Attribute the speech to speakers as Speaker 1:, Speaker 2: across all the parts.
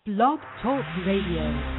Speaker 1: Blog Talk Radio.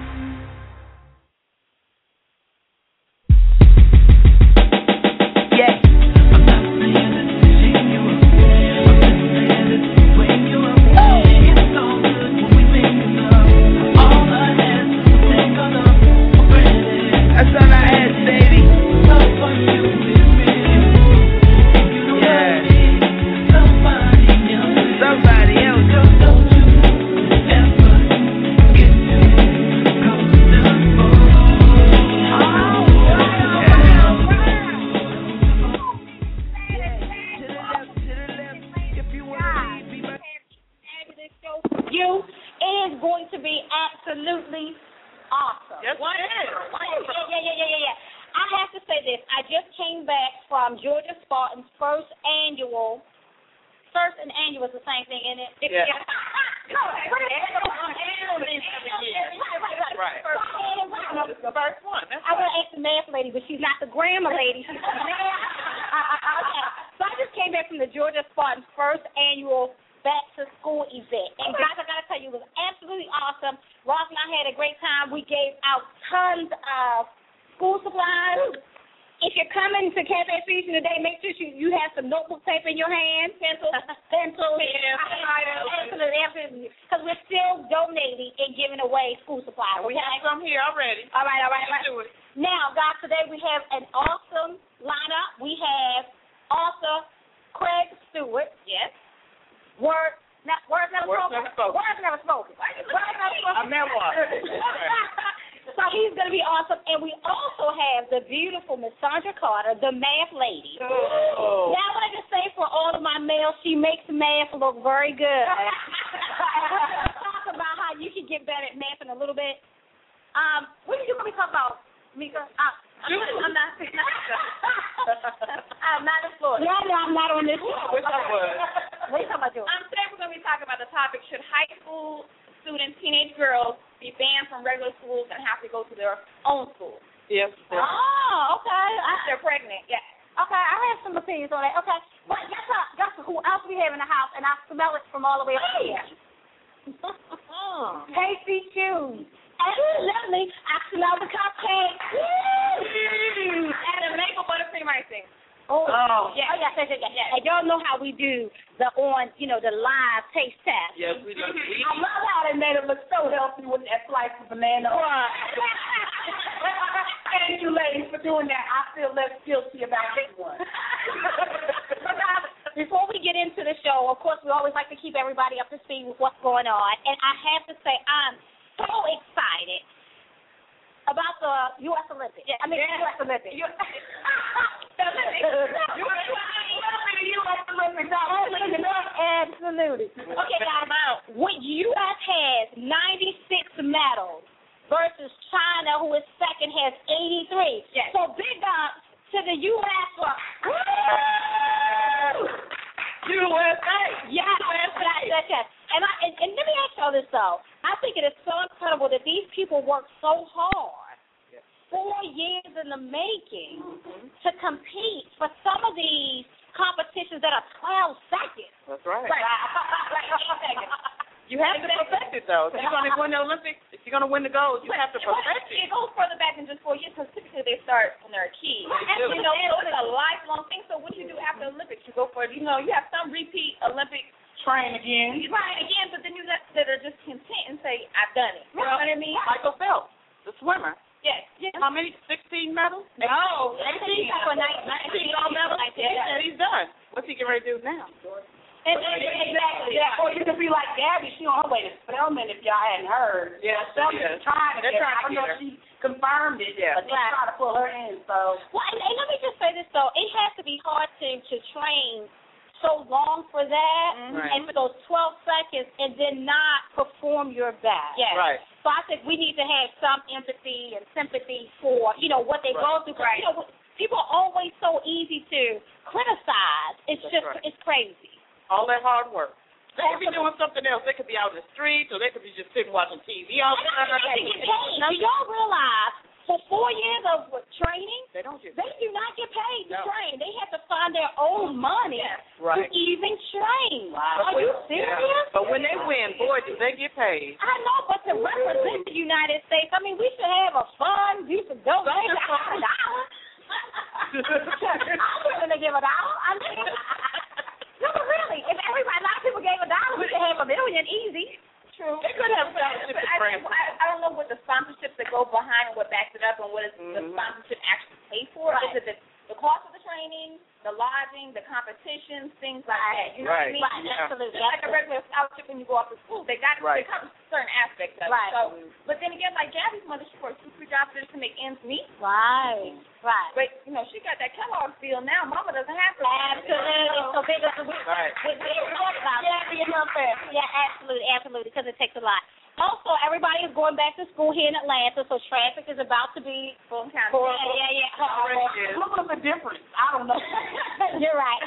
Speaker 2: They do not get paid to train. They have to find their own money to even train. Wow. Are you serious?
Speaker 3: Yeah. But when they win, boy, do they get paid.
Speaker 2: I know, but to represent the United States, I mean, we should have a fund. You should donate $1. I'm going to give $1. I mean, no, but really, if everybody, a lot of people gave $1, we could have $1 million easy. True.
Speaker 3: They could have sponsorship.
Speaker 4: I don't know what the sponsorships that go behind and what backs it up and what is the sponsorship actually paid for. Right. Is it the cost of the training, the lodging, the competitions, things like that? You know what I mean?
Speaker 2: Right. Yeah. Absolutely.
Speaker 4: Just like a regular scholarship when you go off to school, they got they cover certain aspects of it. So, but then again, like Gabby's mother, she works 2-3 jobs just to make ends meet.
Speaker 2: Right.
Speaker 4: But she got that Kellogg's deal now. Mama doesn't have to.
Speaker 2: Absolutely. So big as we talk about. Yeah, absolutely, because it takes a lot. Also, everybody is going back to school here in Atlanta, so traffic is about to be
Speaker 4: full count.
Speaker 3: What's the difference? I don't know.
Speaker 2: You're right.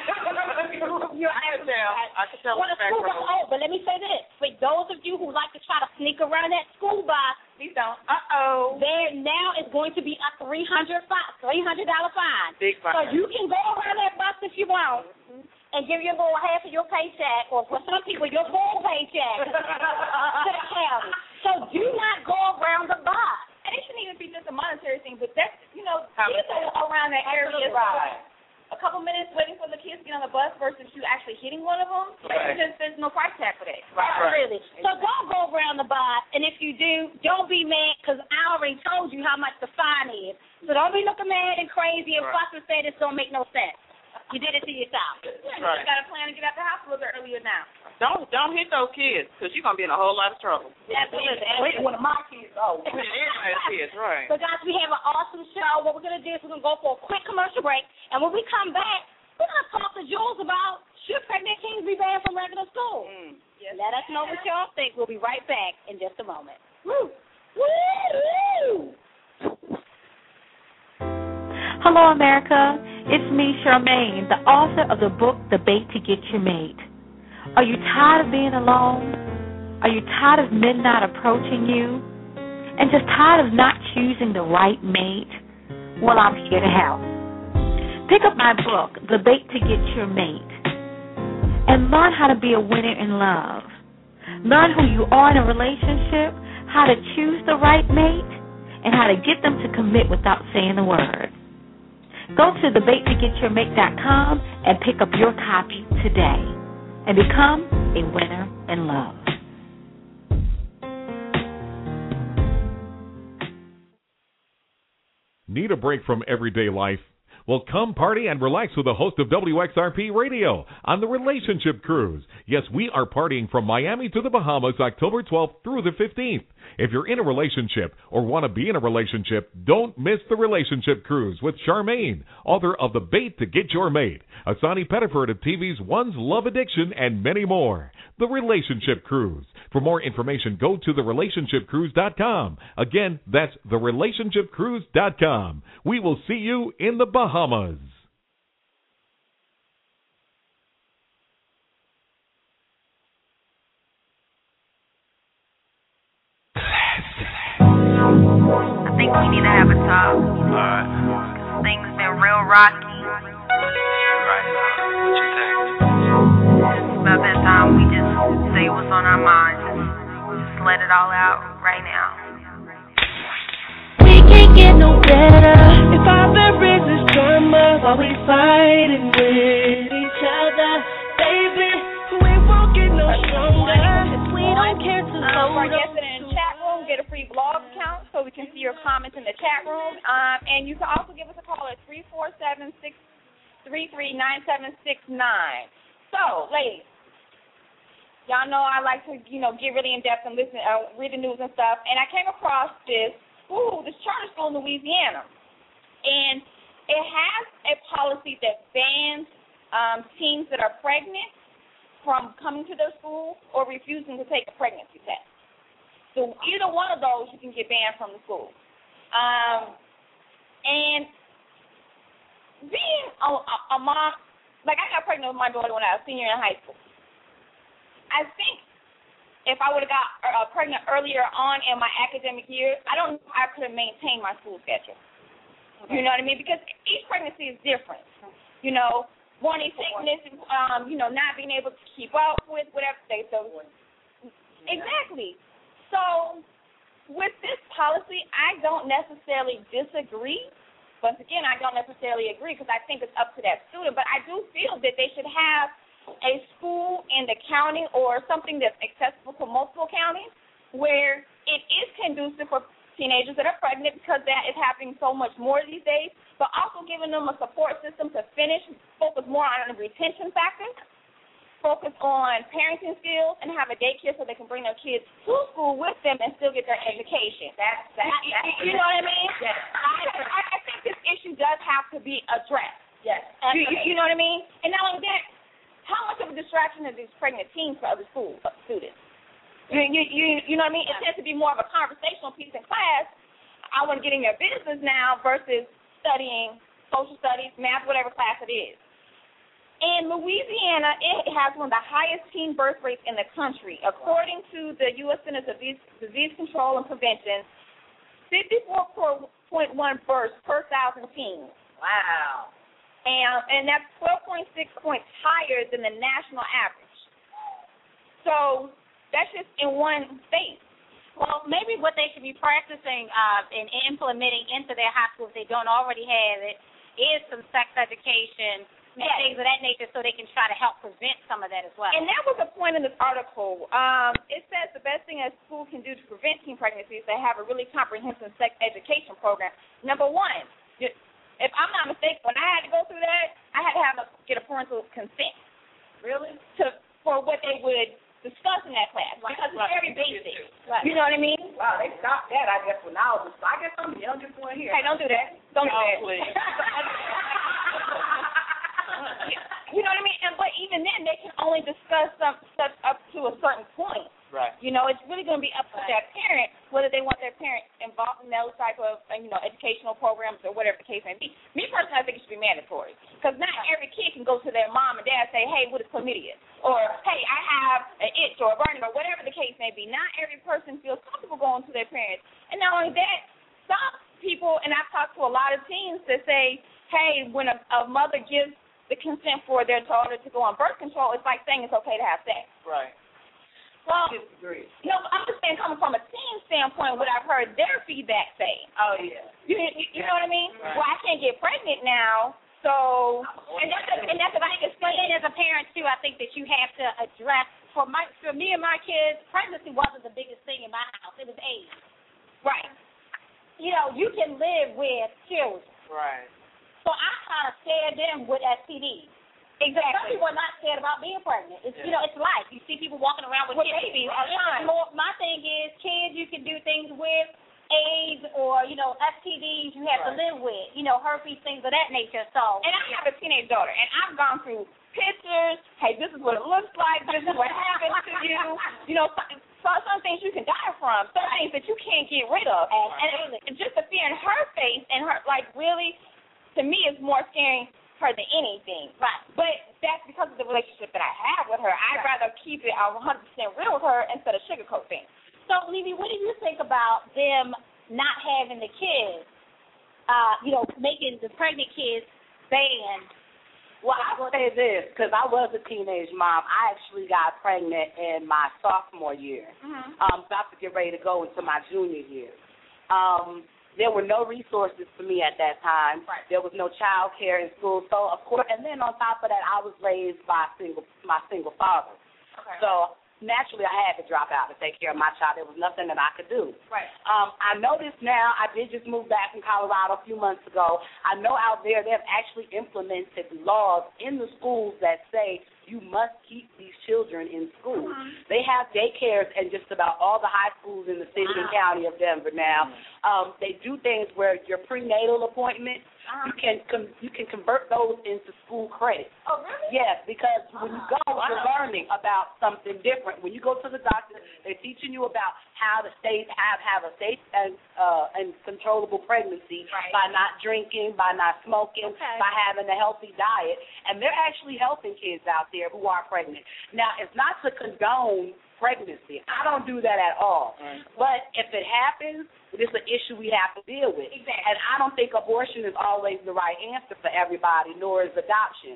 Speaker 3: I can tell.
Speaker 2: But let me say this: for those of you who like to try to sneak around that school bus,
Speaker 4: please don't.
Speaker 2: There now is going to be a $300 fine.
Speaker 3: Big fine.
Speaker 2: So you can go around that bus if you want. And give your little half of your paycheck, or for some people, your full paycheck to the county. So do not go around the bus.
Speaker 4: And it shouldn't even be just a monetary thing, but that's, kids are around that area. A couple minutes waiting for the kids to get on the bus versus you actually hitting one of them. Right. There's no price tag for that.
Speaker 2: Right. Really. So don't go around the bus, and if you do, don't be mad, because I already told you how much the fine is. So don't be looking mad and crazy and fuss and say this don't make no sense. You did it to yourself.
Speaker 4: You got to plan to get out the house a little bit earlier now.
Speaker 3: Don't hit those kids, because you're going to be in a whole lot of trouble.
Speaker 2: Absolutely.
Speaker 3: One of my kids. Kids, right.
Speaker 2: So, guys, we have an awesome show. What we're going to do is we're going to go for a quick commercial break, and when we come back, we're going to talk to Jules about should pregnant kings be banned from regular school.
Speaker 4: Yes.
Speaker 2: Let us know what y'all think. We'll be right back in just a moment. Woo! Woo!
Speaker 1: Hello, America. It's me, Charmaine, the author of the book, The Bait to Get Your Mate. Are you tired of being alone? Are you tired of midnight approaching you? And just tired of not choosing the right mate? Well, I'm here to help. Pick up my book, The Bait to Get Your Mate, and learn how to be a winner in love. Learn who you are in a relationship, how to choose the right mate, and how to get them to commit without saying a word. Go to thebaittogetyourmate.com and pick up your copy today and become a winner in love.
Speaker 5: Need a break from everyday life? Well, come party and relax with the host of WXRP Radio on the Relationship Cruise. Yes, we are partying from Miami to the Bahamas October 12th through the 15th. If you're in a relationship or want to be in a relationship, don't miss the Relationship Cruise with Charmaine, author of The Bait to Get Your Mate, Asani Pettiford of TV's One's Love Addiction, and many more. The Relationship Cruise. For more information, go to therelationshipcruise.com. Again, that's therelationshipcruise.com. We will see you in the Bahamas.
Speaker 6: I think we need to have a talk. Alright. Cause things been real rocky.
Speaker 7: Right. What you think?
Speaker 6: About that time we just say what's on our minds. Just let it all out right now.
Speaker 8: We can't get no better if our there is this drama while we fighting with each other. Baby, we won't get no stronger if we don't care to load up.
Speaker 4: Get a free blog account so we can see your comments in the chat room. And you can also give us a call at 347-633-9769. So, ladies, y'all know I like to, get really in-depth and listen, read the news and stuff. And I came across this charter school in Louisiana. And it has a policy that bans teens that are pregnant from coming to their school or refusing to take a pregnancy test. So either one of those, you can get banned from the school. And being a mom, like I got pregnant with my daughter when I was a senior in high school. I think if I would have got pregnant earlier on in my academic year, I don't know if I could have maintained my school schedule. Okay. You know what I mean? Because each pregnancy is different. morning sickness, not being able to keep up with whatever they so. Exactly. So with this policy, I don't necessarily disagree. Once again, I don't necessarily agree because I think it's up to that student. But I do feel that they should have a school in the county or something that's accessible to multiple counties where it is conducive for teenagers that are pregnant because that is happening so much more these days, but also giving them a support system to finish, focus more on the retention factor, focus on parenting skills, and have a daycare so they can bring their kids to school with them and still get their education. You know what I mean?
Speaker 3: Yes.
Speaker 4: I think this issue does have to be addressed.
Speaker 3: Yes.
Speaker 4: You know what I mean? And not only that, how much of a distraction are these pregnant teens for other students? You know what I mean? It tends to be more of a conversational piece in class. I want to get in your business now versus studying social studies, math, whatever class it is. In Louisiana, it has one of the highest teen birth rates in the country. According to the U.S. Centers of Disease Control and Prevention, 54.1 births per 1,000 teens.
Speaker 3: Wow.
Speaker 4: And that's 12.6 points higher than the national average. So that's just in one state.
Speaker 2: Well, maybe what they should be practicing and implementing into their high school if they don't already have it is some sex education and things of that nature so they can try to help prevent some of that as well.
Speaker 4: And that was a point in this article. It says the best thing a school can do to prevent teen pregnancy is to have a really comprehensive sex education program. Number one, if I'm not mistaken, when I had to go through that, I had to get a parental consent.
Speaker 3: Really?
Speaker 4: For what they would discuss in that class because it's very basic. Right. You know what I mean?
Speaker 3: Wow, they stopped that, I guess, when I was I guess I'm the youngest one here.
Speaker 4: Hey, don't do that. Don't do that.
Speaker 3: Please.
Speaker 4: You know what I mean? But even then, they can only discuss stuff up to a certain point.
Speaker 3: Right.
Speaker 4: You know, it's really going to be up to their parent whether they want their parent involved in those type of, educational programs or whatever the case may be. Me personally, I think it should be mandatory because not every kid can go to their mom and dad and say, hey, what is chlamydia? Or, hey, I have an itch or a burning or whatever the case may be. Not every person feels comfortable going to their parents. And not only that, some people, and I've talked to a lot of teens that say, hey, when a mother gives the consent for their daughter to go on birth control, it's like saying it's okay to have sex.
Speaker 3: Right.
Speaker 4: Well,
Speaker 3: disagree.
Speaker 4: No, I'm just saying, coming from a teen standpoint, what I've heard their feedback say.
Speaker 3: Oh, yeah.
Speaker 4: You know what I mean?
Speaker 3: Right.
Speaker 4: Well, I can't get pregnant now, so and that's what I think.
Speaker 2: And as a parent too, I think that you have to address. For me and my kids, pregnancy wasn't the biggest thing in my house. It was age.
Speaker 4: Right.
Speaker 2: You can live with children.
Speaker 3: Right.
Speaker 2: So I try to scare them with STDs.
Speaker 4: Exactly.
Speaker 2: Some people are not scared about being pregnant. It's it's life. You see people walking around with babies all the time. My thing is, kids you can do things with, AIDS or STDs you have to live with, herpes, things of that nature. So.
Speaker 4: And I have a teenage daughter, and I've gone through pictures. Hey, this is what it looks like. This is what happens to you. Some things you can die from. Some things that you can't get rid of. And just the fear in her face and her, really, to me, is more scary her than anything.
Speaker 2: Right.
Speaker 4: But that's because of the relationship that I have with her. I'd rather keep it 100% real with her instead of sugarcoat things.
Speaker 2: So, Levy, what do you think about them not having the kids, making the pregnant kids banned?
Speaker 3: Well, I'll say this, because I was a teenage mom. I actually got pregnant in my sophomore year. About to get ready to go into my junior year. There were no resources for me at that time.
Speaker 4: Right.
Speaker 3: There was no child care in school. So, of course, and then on top of that, I was raised by my single father.
Speaker 4: Okay.
Speaker 3: So, naturally, I had to drop out to take care of my child. There was nothing that I could do.
Speaker 4: Right.
Speaker 3: I noticed now, I did just move back from Colorado a few months ago. I know out there they've actually implemented laws in the schools that say you must keep these children in school. They have daycares in just about all the high schools in the city and county of Denver now. They do things where your prenatal appointment, you can convert those into school credit.
Speaker 4: Oh, really?
Speaker 3: Yes, because when you go, you're learning about something different. When you go to the doctor, they're teaching you about how to have a safe and controllable pregnancy by not drinking, by not smoking, by having a healthy diet. And they're actually helping kids out there who are pregnant. Now, it's not to condone pregnancy. I don't do that at all. But if it happens, it's an issue we have to deal with.
Speaker 4: Exactly.
Speaker 3: And I don't think abortion is always the right answer for everybody, nor is adoption.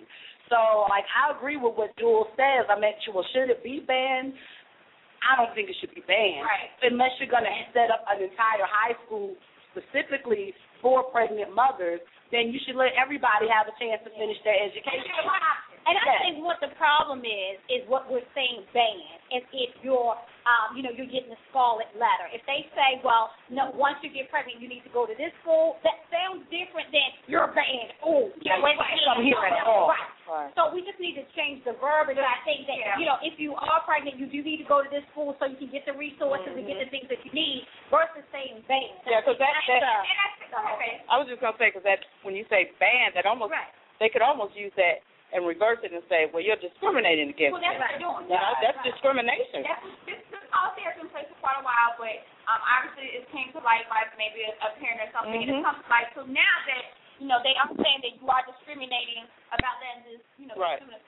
Speaker 3: So, like, I agree with what Jewel says. I mean, well, should it be banned? I don't think it should be banned.
Speaker 2: Right.
Speaker 3: Unless you're going to set up an entire high school specifically for pregnant mothers, then you should let everybody have a chance to finish their education.
Speaker 2: And I think what the problem is what we're saying banned. If you're, you're getting a scarlet letter. If they say, well, no, once you get pregnant, you need to go to this school, that sounds different than you're banned. Oh,
Speaker 3: yeah, wait, come here at all.
Speaker 2: Right. So we just need to change the verbiage. I think that, if you are pregnant, you do need to go to this school so you can get the resources and get the things that you need versus saying banned.
Speaker 4: Yeah, because I was just going to say, because that when you say banned, that almost, they could almost use that and reverse it and say, well, you're discriminating against
Speaker 2: me. Well, that's what they're doing.
Speaker 4: That's discrimination.
Speaker 2: This policy has been in place for quite a while, but obviously it came to light by maybe a parent or something, and it comes to light. So now that, they understand that you are discriminating about that, and
Speaker 4: right.
Speaker 2: But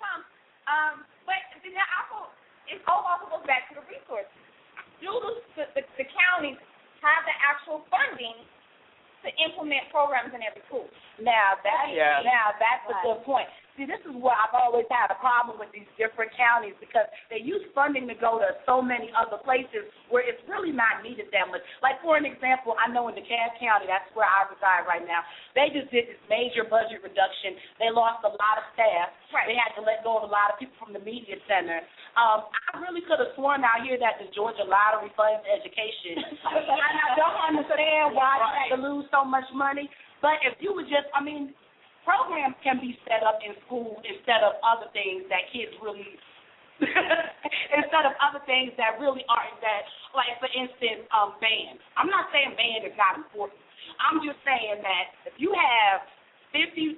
Speaker 2: it also goes back to the resources. Do the counties have the actual funding to implement programs in every school?
Speaker 3: Now that's a good point. See, this is where I've always had a problem with these different counties because they use funding to go to so many other places where it's really not needed that much. Like, for an example, I know in DeKalb County, that's where I reside right now, they just did this major budget reduction. They lost a lot of staff.
Speaker 2: Right.
Speaker 3: They had to let go of a lot of people from the media center. I really could have sworn out here that the Georgia Lottery funds education. And I don't understand why they had to lose so much money. But if you would just, programs can be set up in school instead of other things that kids really, instead of other things that really aren't that, like, for instance, band. I'm not saying band is not important. I'm just saying that if you have 54%,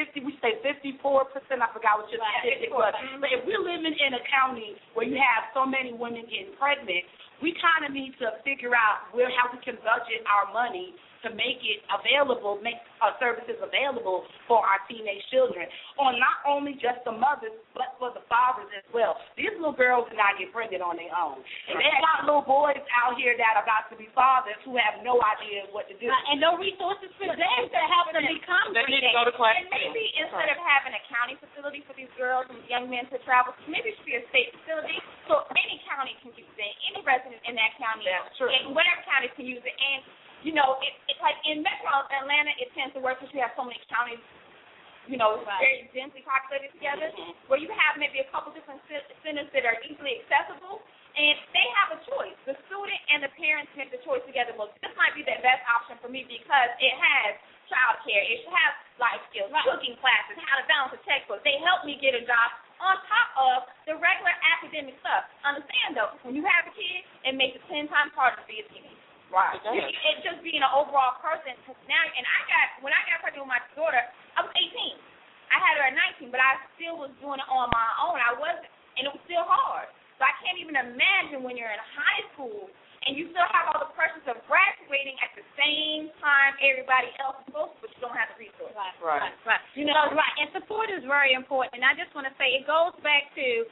Speaker 3: I forgot what your statistic was, but if we're living in a county where you have so many women getting pregnant, we kind of need to figure out how we can budget our money to make it available, make services available for our teenage children, on not only just the mothers, but for the fathers as well. These little girls do not get pregnant on their own. And they got little boys out here that are about to be fathers who have no idea what to do.
Speaker 2: And no resources for them to help them become pregnant.
Speaker 4: They need to go to class.
Speaker 2: And maybe instead of having a county facility for these girls and young men to travel, maybe it should be a state facility so any county can use it, any resident in that county, and whatever county can use it. And it's like in Metro Atlanta, it tends to work because you have so many counties, very densely populated together, where you have maybe a couple different centers that are easily accessible, and they have a choice. The student and the parents make the choice together. Well, this might be the best option for me because it has child care, it has life skills, cooking classes, how to balance a textbook. They help me get a job on top of the regular academic stuff. Understand, though, when you have a kid, it makes it 10 times harder to be a teenager.
Speaker 3: Right.
Speaker 2: It's just being an overall person. Now, and when I got pregnant with my daughter, I was 18. I had her at 19, but I still was doing it on my own. And it was still hard. So I can't even imagine when you're in high school and you still have all the pressures of graduating at the same time everybody else is supposed to, but you don't have the resources.
Speaker 4: Right.
Speaker 2: And support is very important. And I just want to say it goes back to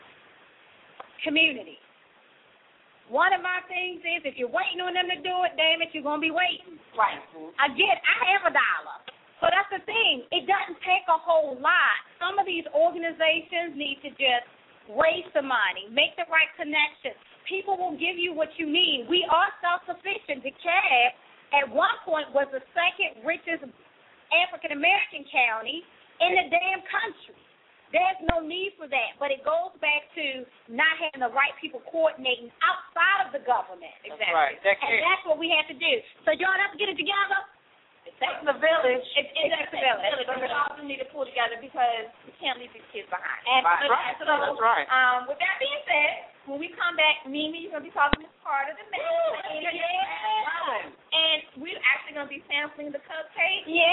Speaker 2: community. One of my things is if you're waiting on them to do it, damn it, you're going to be waiting.
Speaker 3: Right.
Speaker 2: I have $1. So that's the thing. It doesn't take a whole lot. Some of these organizations need to just raise the money, make the right connections. People will give you what you need. We are self-sufficient. DeKalb, at one point, was the second richest African-American county in the damn country. There's no need for that, but it goes back to not having the right people coordinating outside of the government.
Speaker 4: Exactly. Right.
Speaker 2: And that's what we have to do. So y'all have to get it together.
Speaker 3: It takes the village.
Speaker 2: It takes the village. But we also need to pull together because we can't leave these kids behind.
Speaker 4: Right.
Speaker 2: So,
Speaker 4: that's right.
Speaker 2: With that being said, when we come back, Mimi, you're going to be talking this part of the message. And we're actually going to be sampling the cupcake. Yeah.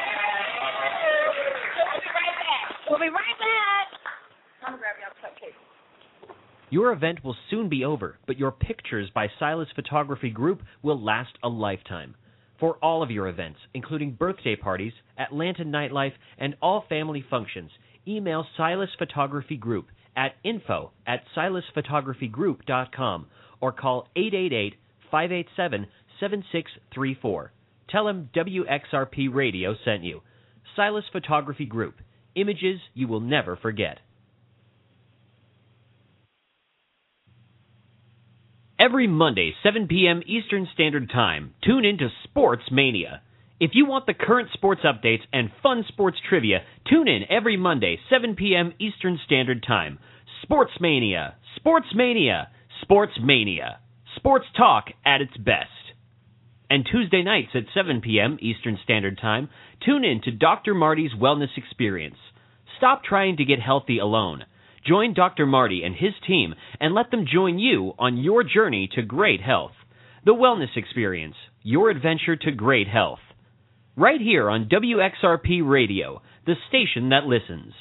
Speaker 2: So we'll be right back. I'm going to grab y'all cupcake.
Speaker 9: Your event will soon be over, but your pictures by Silas Photography Group will last a lifetime. For all of your events, including birthday parties, Atlanta nightlife, and all family functions, email Silas Photography Group at info@silasphotographygroup.com or call 888-587-7634. Tell them WXRP Radio sent you. Silas Photography Group. Images you will never forget. Every Monday, 7 p.m. Eastern Standard Time, tune in to Sports Mania. If you want the current sports updates and fun sports trivia, tune in every Monday, 7 p.m. Eastern Standard Time. Sports Mania, Sports Mania, Sports Mania. Sports talk at its best. And Tuesday nights at 7 p.m. Eastern Standard Time, tune in to Dr. Marty's Wellness Experience. Stop trying to get healthy alone. Join Dr. Marty and his team and let them join you on your journey to great health. The Wellness Experience, your adventure to great health. Right here on WXRP Radio, the station that listens.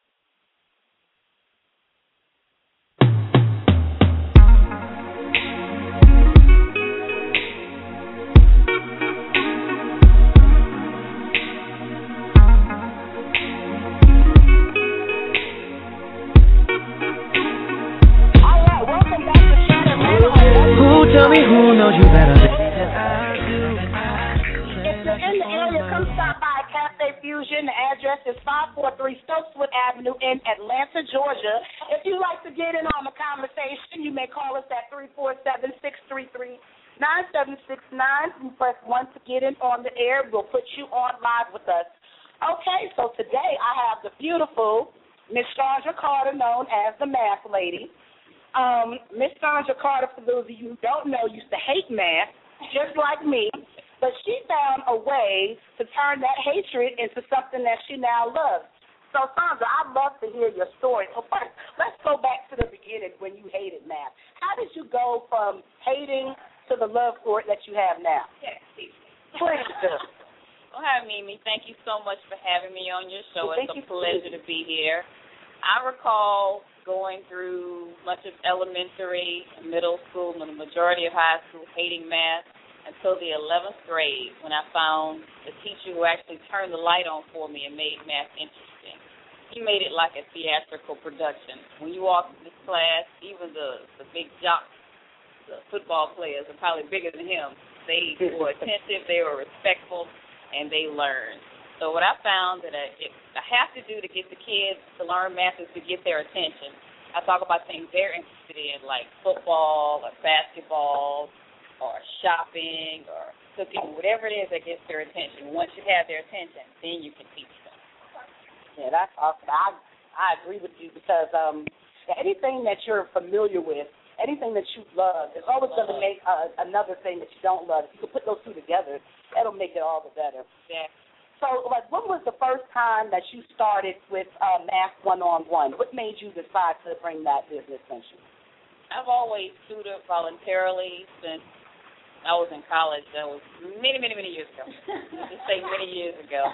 Speaker 8: Tell me who knows you better than
Speaker 3: I do. If you're in the area, come stop by Cafe Fusion. The address is 543 Stokeswood Avenue in Atlanta, Georgia. If you'd like to get in on the conversation, you may call us at 347-633-9769. You press 1 to get in on the air. We'll put you on live with us. Okay, so today I have the beautiful Miss Sandra Carter, known as the Math Lady. Miss Sandra Carter, for those of you who don't know, used to hate math, just like me, but she found a way to turn that hatred into something that she now loves. So, Sandra, I'd love to hear your story. So first, let's go back to the beginning when you hated math. How did you go from hating to the love for it that you have now?
Speaker 4: Yes,
Speaker 3: please do.
Speaker 4: Well, hi, Mimi. Thank you so much for having me on your show. It's a pleasure to be here. I recall going through much of elementary, middle school, and the majority of high school hating math until the 11th grade when I found the teacher who actually turned the light on for me and made math interesting. He made it like a theatrical production. When you walk into this class, even the big jocks, the football players are probably bigger than him. They were attentive, they were respectful, and they learned. So what I found that I have to do to get the kids to learn math is to get their attention. I talk about things they're interested in, like football or basketball or shopping or cooking, whatever it is that gets their attention. Once you have their attention, then you can teach them.
Speaker 3: Yeah, that's awesome. I agree with you because anything that you're familiar with, anything that you love, is always going to make another thing that you don't love. If you can put those two together, that'll make it all the better.
Speaker 4: Exactly.
Speaker 3: So, when was the first time that you started with Math 1-on-1? What made you decide to bring that business into?
Speaker 4: I've always tutored voluntarily since I was in college. That was many, many, many years ago. Just say many years ago.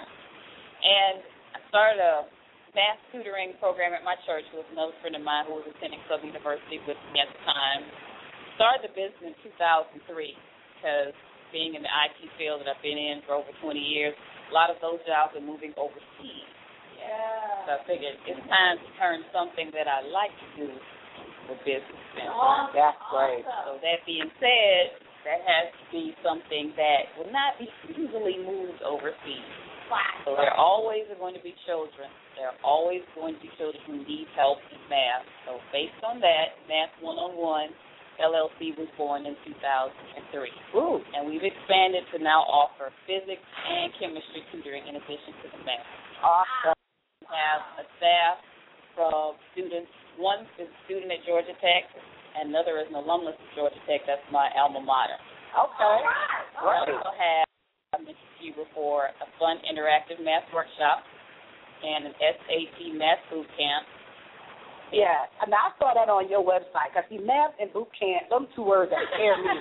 Speaker 4: And I started a math tutoring program at my church with another friend of mine who was attending Southern University with me at the time. Started the business in 2003 because being in the IT field that I've been in for over 20 years, a lot of those jobs are moving overseas. Yeah. So I figured it's time to turn something that I like to do for business.
Speaker 3: That's great.
Speaker 4: So that being said, that has to be something that will not be easily moved overseas. So there always are going to be children. There are always going to be children who need help in math. So based on that, Math 1-on-1 LLC was born in 2003.
Speaker 3: Ooh.
Speaker 4: And we've expanded to now offer physics and chemistry tutoring in addition to the math.
Speaker 3: Awesome.
Speaker 4: We have a staff from students. One is a student at Georgia Tech, and another is an alumnus of Georgia Tech. That's my alma mater.
Speaker 3: Okay.
Speaker 4: We also have, I mentioned to you before, a fun interactive math workshop and an SAT math boot camp.
Speaker 3: Yeah, I mean, I saw that on your website. I see math and boot camp, those two words that scare me.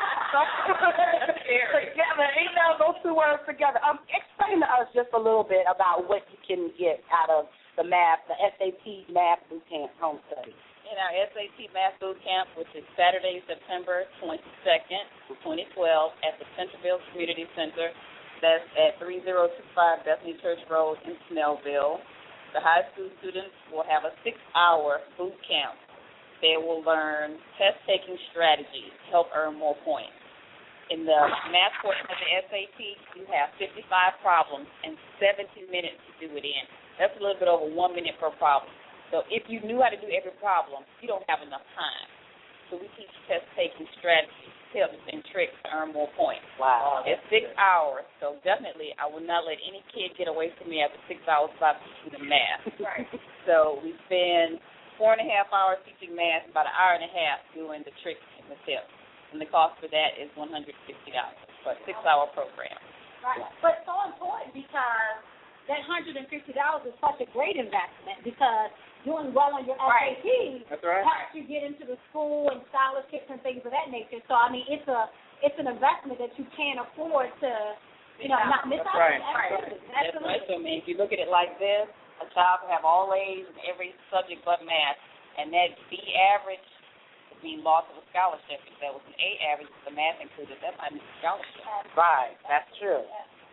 Speaker 3: Together, those two words together. Explain to us just a little bit about what you can get out of the SAT math boot camp home study.
Speaker 4: In our SAT math boot camp, which is Saturday, September 22nd, 2012, at the Centerville Community Center. That's at 3025 Bethany Church Road in Snellville. The high school students will have a 6-hour boot camp. They will learn test-taking strategies to help earn more points. In the math portion of the SAT, you have 55 problems and 70 minutes to do it in. That's a little bit over 1 minute per problem. So if you knew how to do every problem, you don't have enough time. So we teach test-taking strategies, tips, and tricks to earn more points.
Speaker 3: Wow.
Speaker 4: It's 6 hours, so definitely I will not let any kid get away from me after 6 hours about teaching them math.
Speaker 2: Right.
Speaker 4: So we spend 4.5 hours teaching math, about an hour and a half doing the tricks and the tips. And the cost for that is $160 for a 6-hour program.
Speaker 2: Right. But it's so important because that $150 is such a great investment because doing well on your SATs
Speaker 3: That's right.
Speaker 2: helps you get into the school and scholarships and things of that nature. So, I mean, it's an investment that you can't afford to, not miss out on. Absolutely.
Speaker 4: That's right. So, I mean, if you look at it like this, a child will have all A's in every subject but math, and that B average being lost of a scholarship. If there was an A average with the math included, that might be a scholarship.
Speaker 3: Right, that's true.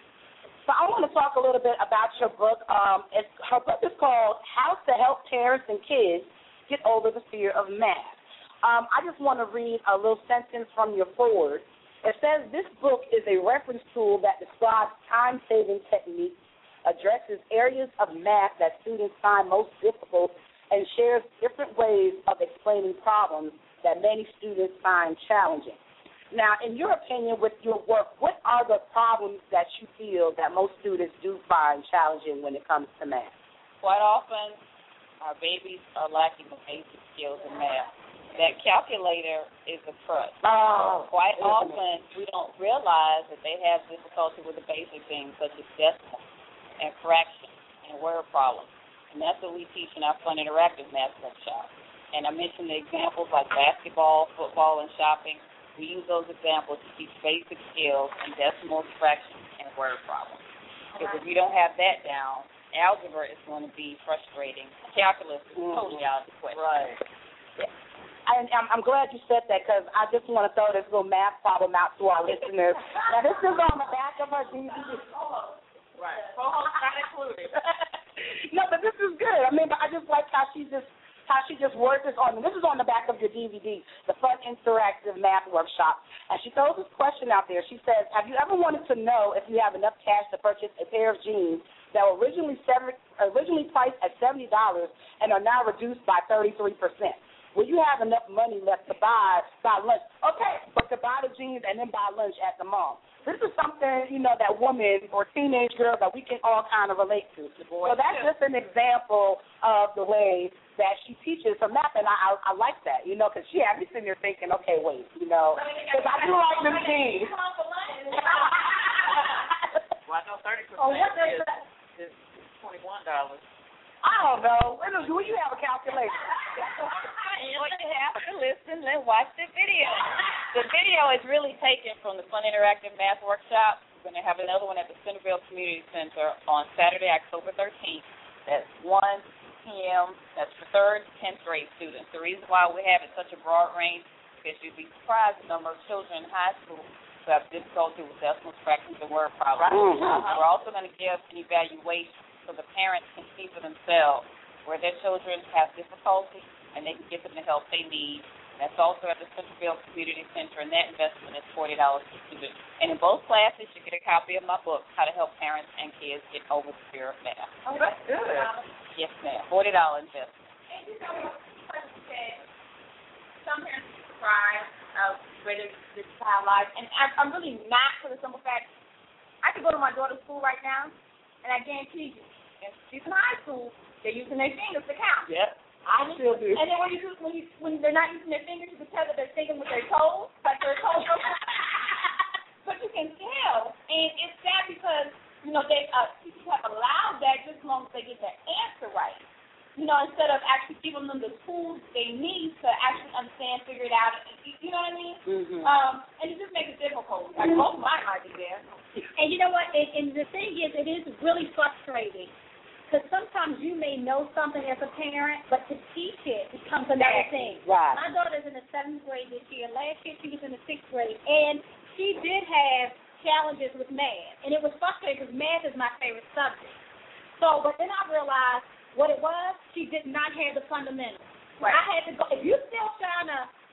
Speaker 3: So I want to talk a little bit about your book. Her book is called How to Help Parents and Kids Get Over the Fear of Math. I just want to read a little sentence from your foreword. It says, this book is a reference tool that describes time-saving techniques, addresses areas of math that students find most difficult, and shares different ways of explaining problems that many students find challenging. Now, in your opinion, with your work, what are the problems that you feel that most students do find challenging when it comes to math?
Speaker 4: Quite often, our babies are lacking the basic skills in math. That calculator is a crutch. Quite often, we don't realize that they have difficulty with the basic things such as decimal and fraction and word problems. And that's what we teach in our fun interactive math workshop. And I mentioned the examples like basketball, football, and shopping. We use those examples to teach basic skills in decimals, fractions, and word problems. Because if you don't have that down, algebra is going to be frustrating. Calculus is totally out of the question.
Speaker 3: Right. Yeah. I'm glad you said that because I just want to throw this little math problem out to our listeners. Now, this is on the back of her DVD.
Speaker 4: Right. Co-host not included.
Speaker 3: No, but this is good. I mean, but I just like how she just worked this on. This is on the back of your DVD, the Fun Interactive Math Workshop. And she throws this question out there. She says, have you ever wanted to know if you have enough cash to purchase a pair of jeans that were originally priced at $70 and are now reduced by 33%? Will you have enough money left to buy lunch? Okay, but to buy the jeans and then buy lunch at the mall. This is something, that woman or teenage girl that we can all kind of relate to. So that's just an example of the way that she teaches her math, and I like that, because she had me sitting there thinking, okay, wait, because I do like them jeans.
Speaker 4: Well, I know 30% is $21.
Speaker 3: I don't know. Do you have a calculator?
Speaker 4: You have to listen and watch the video. The video is really taken from the Fun Interactive Math Workshop. We're going to have another one at the Centerville Community Center on Saturday, October 13th. That's 1 p.m. That's for 3rd to 10th grade students. The reason why we have it such a broad range is you'd be surprised the number of children in high school who have difficulty with decimals, fractions, and word problems. We're also going to give an evaluation so the parents can see for themselves where their children have difficulty and they can get them the help they need. That's also at the Centerville Community Center, and that investment is $40 per student. And in both classes, you get a copy of my book, How to Help Parents and Kids Get Over the Fear of Math.
Speaker 3: Oh, that's good.
Speaker 4: Yes, ma'am. $40 investment.
Speaker 2: And some parents cry whether this child life, and I'm really not, for the simple fact, I could go to my daughter's school right now, and I guarantee you, if she's in high school, they're using their fingers to count.
Speaker 3: Yep. I still do.
Speaker 2: And then when they're not using their fingers, you can tell that they're thinking with their toes, like their toes. But you can tell, and it's sad because they teachers have allowed that just as long as they get their answer right. Instead of actually giving them the tools they need to actually understand, figure it out. You know what I mean?
Speaker 3: Mm-hmm.
Speaker 2: And it just makes it difficult. Like both mine might be there. And you know what? And the thing is, it is really frustrating. Because sometimes you may know something as a parent, but to teach it becomes another thing.
Speaker 3: Right.
Speaker 2: My daughter's in the 7th grade this year. Last year she was in the 6th grade. And she did have challenges with math. And it was frustrating because math is my favorite subject. So, but then I realized what it was, she did not have the fundamentals. Right. I had to go, if you're still trying to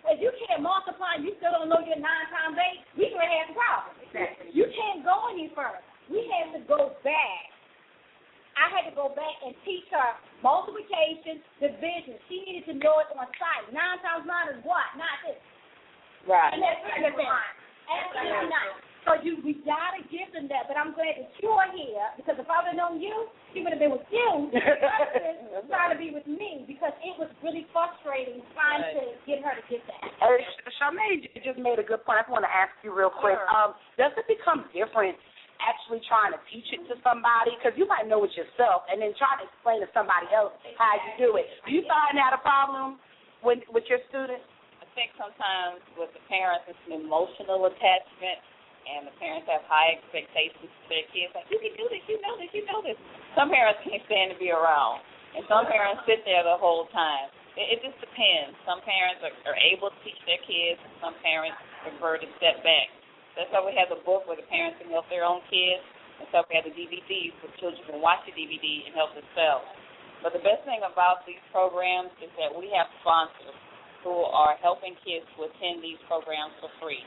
Speaker 2: if you can't multiply, you still don't know your 9 times 8, we can have a problem. Exactly. You can't go any further. We had to go back. I had to go back and teach her multiplication, division. She needed to know it on sight. 9 times 9 is what? Not this.
Speaker 3: Right.
Speaker 2: And that's Absolutely not. So we gotta give them that. But I'm glad that you're here, because if I would have known you, she would have been with you versus trying to be with me, because it was really frustrating trying to get her to get that.
Speaker 3: Charmaine just made a good point. I just want to ask you real quick. Does it become different actually trying to teach it to somebody? Because you might know it yourself, and then try to explain to somebody else how you do it. Do you find that a problem with your students?
Speaker 4: I think sometimes with the parents, it's an emotional attachment, and the parents have high expectations for their kids. Like, you can do this, you know this, you know this. Some parents can't stand to be around, and some parents sit there the whole time. It just depends. Some parents are able to teach their kids, and some parents prefer to step back. That's why we have the book where the parents can help their own kids. That's why we have the DVDs where children can watch the DVD and help themselves. But the best thing about these programs is that we have sponsors who are helping kids to attend these programs for free.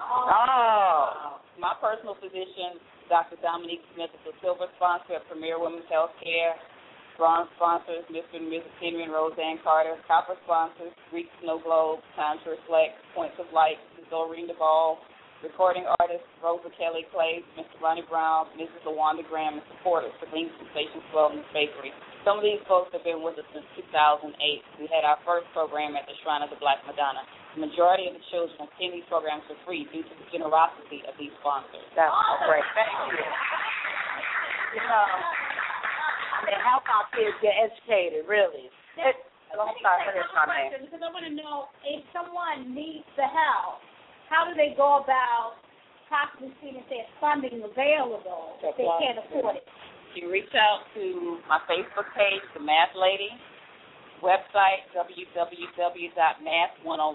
Speaker 4: My personal physician, Dr. Dominique Smith, is a silver sponsor at Premier Women's Healthcare. Bronze sponsors, Mr. and Mrs. Henry and Roseanne Carter. Copper sponsors, Greek Snow Globe, Time to Reflect, Points of Light, Doreen Duvall. Recording artists, Rosa Kelly Clay, Mr. Ronnie Brown, Mrs. LaWanda Graham, and supporters, Celine Sensation Wellness Bakery. Some of these folks have been with us since 2008. We had our first program at the Shrine of the Black Madonna. The majority of the children attend these programs for free due to the generosity of these sponsors.
Speaker 3: That's great. Thank you. You know, and help our kids get educated, really.
Speaker 2: I'm sorry for this, because I want to know if someone needs the help, how do they go about possibly seeing if there's funding available if they can't afford it?
Speaker 4: You reach out to my Facebook page, The Math Lady, website, www.math101.net,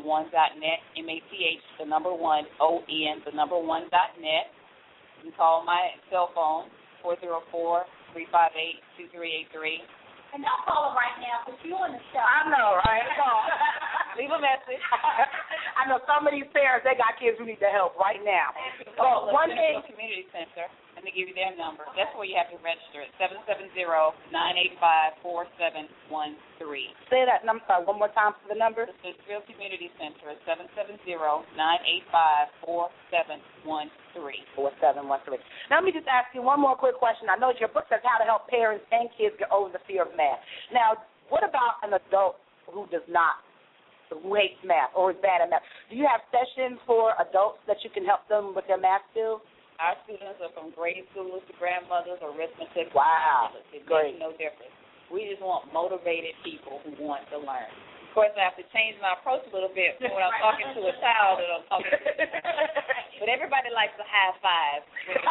Speaker 4: MATH, the number 1, ON, the number 1.net. You can call my cell phone, 404-358-2383.
Speaker 2: And don't call them right now, because you're on the show.
Speaker 3: I know, right?
Speaker 4: Leave a message.
Speaker 3: I know some of these parents, they got kids who need the help right now.
Speaker 4: So one thing, Community Center, let me give you their number. That's where you have to register. It's 770-985-4713.
Speaker 3: Say that number, sorry, one more time for the number.
Speaker 4: The Fitzgerald Community Center is 770-985-4713. 4713.
Speaker 3: Now, let me just ask you one more quick question. I know your book says how to help parents and kids get over the fear of math. Now, what about an adult who hates math or is bad at math? Do you have sessions for adults that you can help them with their math skills?
Speaker 4: Our students are from grade schools to grandmothers, arithmetic.
Speaker 3: Wow,
Speaker 4: it
Speaker 3: great.
Speaker 4: makes no difference. We just want motivated people who want to learn. Of course, I have to change my approach a little bit when I'm talking to a child that I'm talking to. But everybody likes a high five.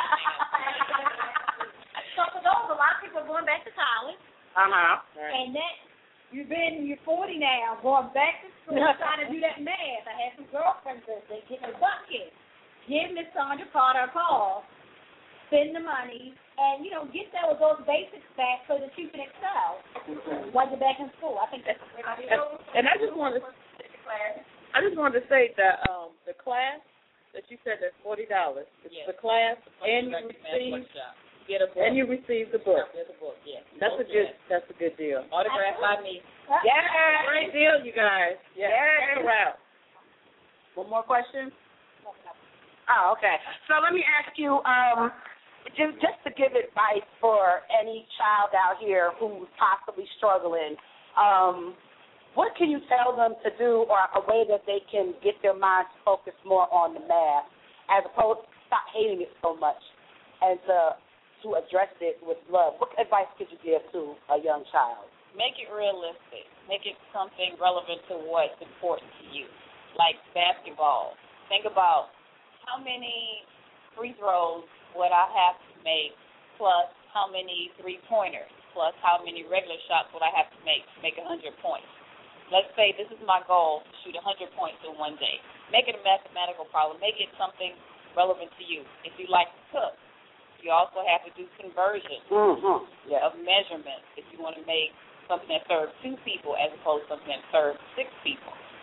Speaker 2: So for those, a lot of people are going back to college. And that you're 40 now, going back to school, trying to do that math. I had some girlfriends that they get a bucket. Give Miss Sandra Carter a call, spend the money, and, get those basics back so that you can excel while you're back in school. I think that's a great idea.
Speaker 10: And I just wanted to say that the class that you said that's $40. It's the class, and you receive the book.
Speaker 4: There's a book, yes.
Speaker 10: That's a good deal.
Speaker 4: Autographed by me.
Speaker 10: Yeah, great deal, you guys. Yeah. Check her out.
Speaker 3: One more question? Oh, okay. So let me ask you, just to give advice for any child out here who's possibly struggling, what can you tell them to do, or a way that they can get their minds focused more on the math, as opposed to stop hating it so much, and to address it with love? What advice could you give to a young child?
Speaker 4: Make it realistic. Make it something relevant to what's important to you, like basketball. Think about how many free throws would I have to make, plus how many three-pointers, plus how many regular shots would I have to make 100 points. Let's say this is my goal, to shoot 100 points in one day. Make it a mathematical problem. Make it something relevant to you. If you like to cook, you also have to do conversion of measurements if you want to make something that serves 2 people as opposed to something that serves 6 people.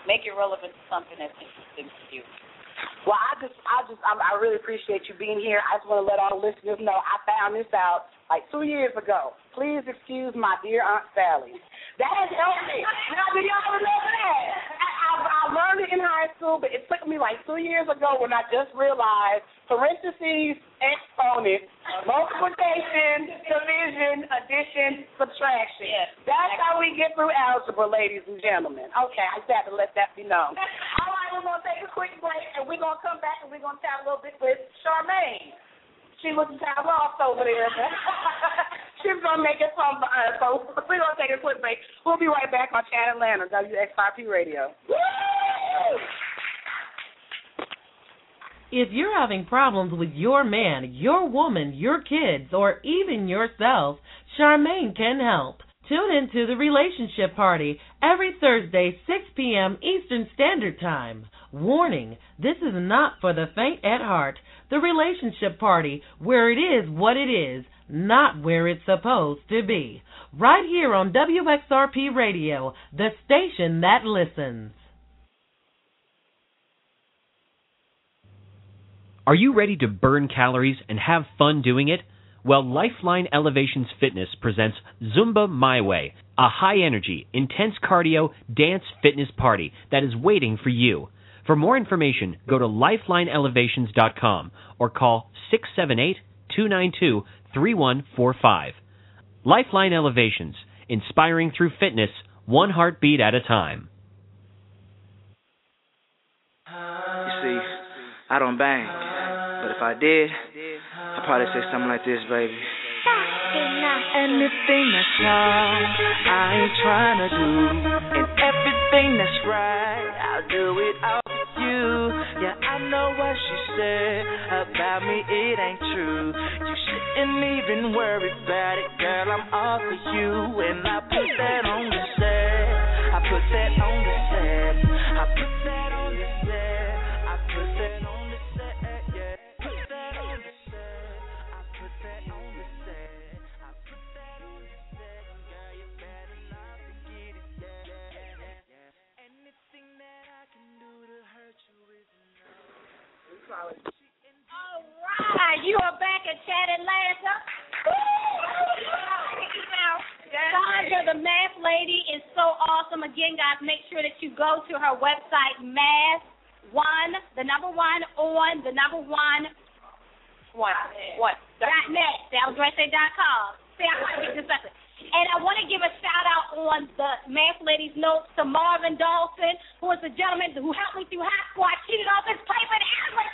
Speaker 4: make it relevant to something that's interesting to you.
Speaker 3: Well, I really appreciate you being here. I just want to let all the listeners know I found this out like 2 years ago. Please excuse my dear Aunt Sally. That has helped me. Now, do y'all remember that? I learned it in high school, but it took me like 2 years ago when I just realized parentheses, exponent, multiplication, division, addition, subtraction. Yes. That's how we get through algebra, ladies and gentlemen. Okay, I just had to let that be known. All right, we're going to take a quick break, and we're going to come back, and we're going to chat a little bit with Charmaine. She was kind of lost over there. She's going to make it home for us, so we're going to take a quick break. We'll be right back on Chat Atlanta, WXRP Radio. Woo!
Speaker 11: If you're having problems with your man, your woman, your kids, or even yourself, Charmaine can help. Tune into The Relationship Party every Thursday, 6 p.m. Eastern Standard Time. Warning, this is not for the faint at heart. The Relationship Party, where it is what it is, not where it's supposed to be. Right here on WXRP Radio, the station that listens.
Speaker 9: Are you ready to burn calories and have fun doing it? Well, Lifeline Elevations Fitness presents Zumba My Way, a high-energy, intense cardio dance fitness party that is waiting for you. For more information, go to lifelineelevations.com or call 678-292-3145. Lifeline Elevations, inspiring through fitness, one heartbeat at a time.
Speaker 12: You see, I don't bang, but if I did, I'd probably say something like this, baby.
Speaker 8: Anything that's wrong, I ain't trying to do. And everything that's right, I'll do it all for you. Yeah, I know what she said about me, it ain't true. You shouldn't even worry about it, girl, I'm all for you. And I put that on the set, I put that on the set, I put that on the set, I put that on the set, yeah. Put that on the set, I put that on the set.
Speaker 2: All right, you are back at Chat Atlanta. Sandra, the math lady, is so awesome. Again, guys, make sure that you go to her website, math1, the number one on the number one. .net. That was right there.com. See, I want to get this message. And I want to give a shout-out on the Math Lady's notes to Marvin Dawson, who is the gentleman who helped me through high school. I cheated off his paper and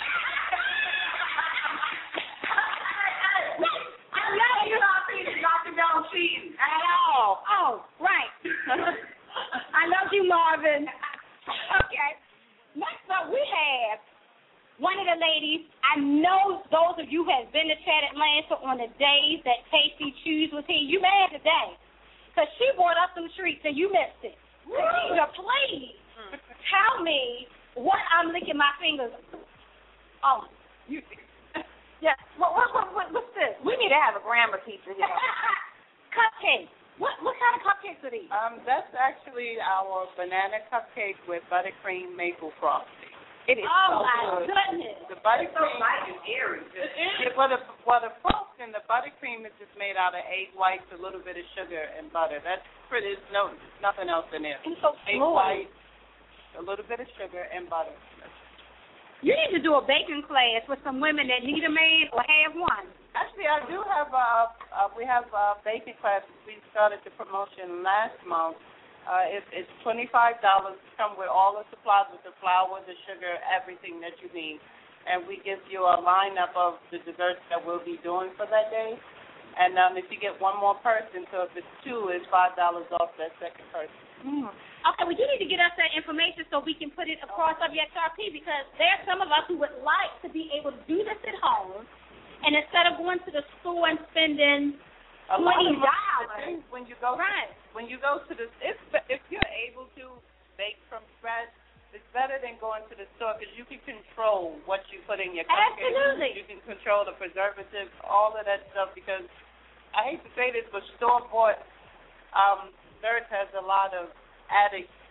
Speaker 2: I love you. Don't cheating at all. Oh, right. I love you, Marvin. Okay. Next up, we have one of the ladies. I know those of you who have been to Chat Atlanta on the days that Tasty Chews was here. You mad today because she brought us some treats and you missed it. Teacher, please tell me what I'm licking my fingers. Oh, you. Yeah. What's this? We need to have a grammar teacher here. Cupcakes. What kind of cupcakes are these?
Speaker 10: That's actually our banana cupcake with buttercream maple frosting. It is
Speaker 2: oh,
Speaker 10: so
Speaker 2: my
Speaker 10: good.
Speaker 2: goodness.
Speaker 10: The buttercream
Speaker 2: is airy.
Speaker 10: Well, the frosting, the buttercream is just made out of egg whites, a little bit of sugar and butter. That's pretty. There's nothing else in there.
Speaker 2: It's so
Speaker 10: egg whites, a little bit of sugar and butter.
Speaker 2: You need to do a baking class with some women that need a man or have one.
Speaker 10: Actually, I do have. We have baking classes. We started the promotion last month. It's $25. Come with all the supplies, with the flour, the sugar, everything that you need, and we give you a lineup of the desserts that we'll be doing for that day. And if you get one more person, so if it's two, it's $5 off that second person.
Speaker 2: Okay, well, you need to get us that information so we can put it across WXRP, because there's some of us who would like to be able to do this at home, and instead of going to the store and spending $20
Speaker 10: when you go
Speaker 2: right.
Speaker 10: When you go to the, if you're able to bake from scratch, it's better than going to the store because you can control what you put in your cupcakes.
Speaker 2: Absolutely.
Speaker 10: You can control the preservatives, all of that stuff, because I hate to say this, but store-bought desserts has a lot of added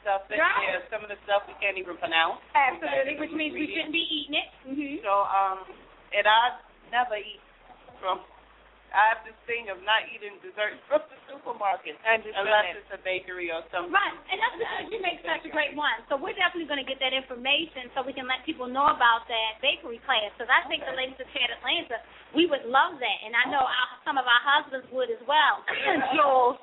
Speaker 10: stuff in there. Some of the stuff we can't even pronounce.
Speaker 2: Absolutely, which means we shouldn't be eating it.
Speaker 10: So, and I never eat from. I have this thing of not eating dessert from the supermarket unless it's a bakery or something.
Speaker 2: Right, and that's because you make such a great one. So we're definitely going to get that information so we can let people know about that bakery class. Because I think the ladies of Chat Atlanta, we would love that, and I know some of our husbands would as well. Jules.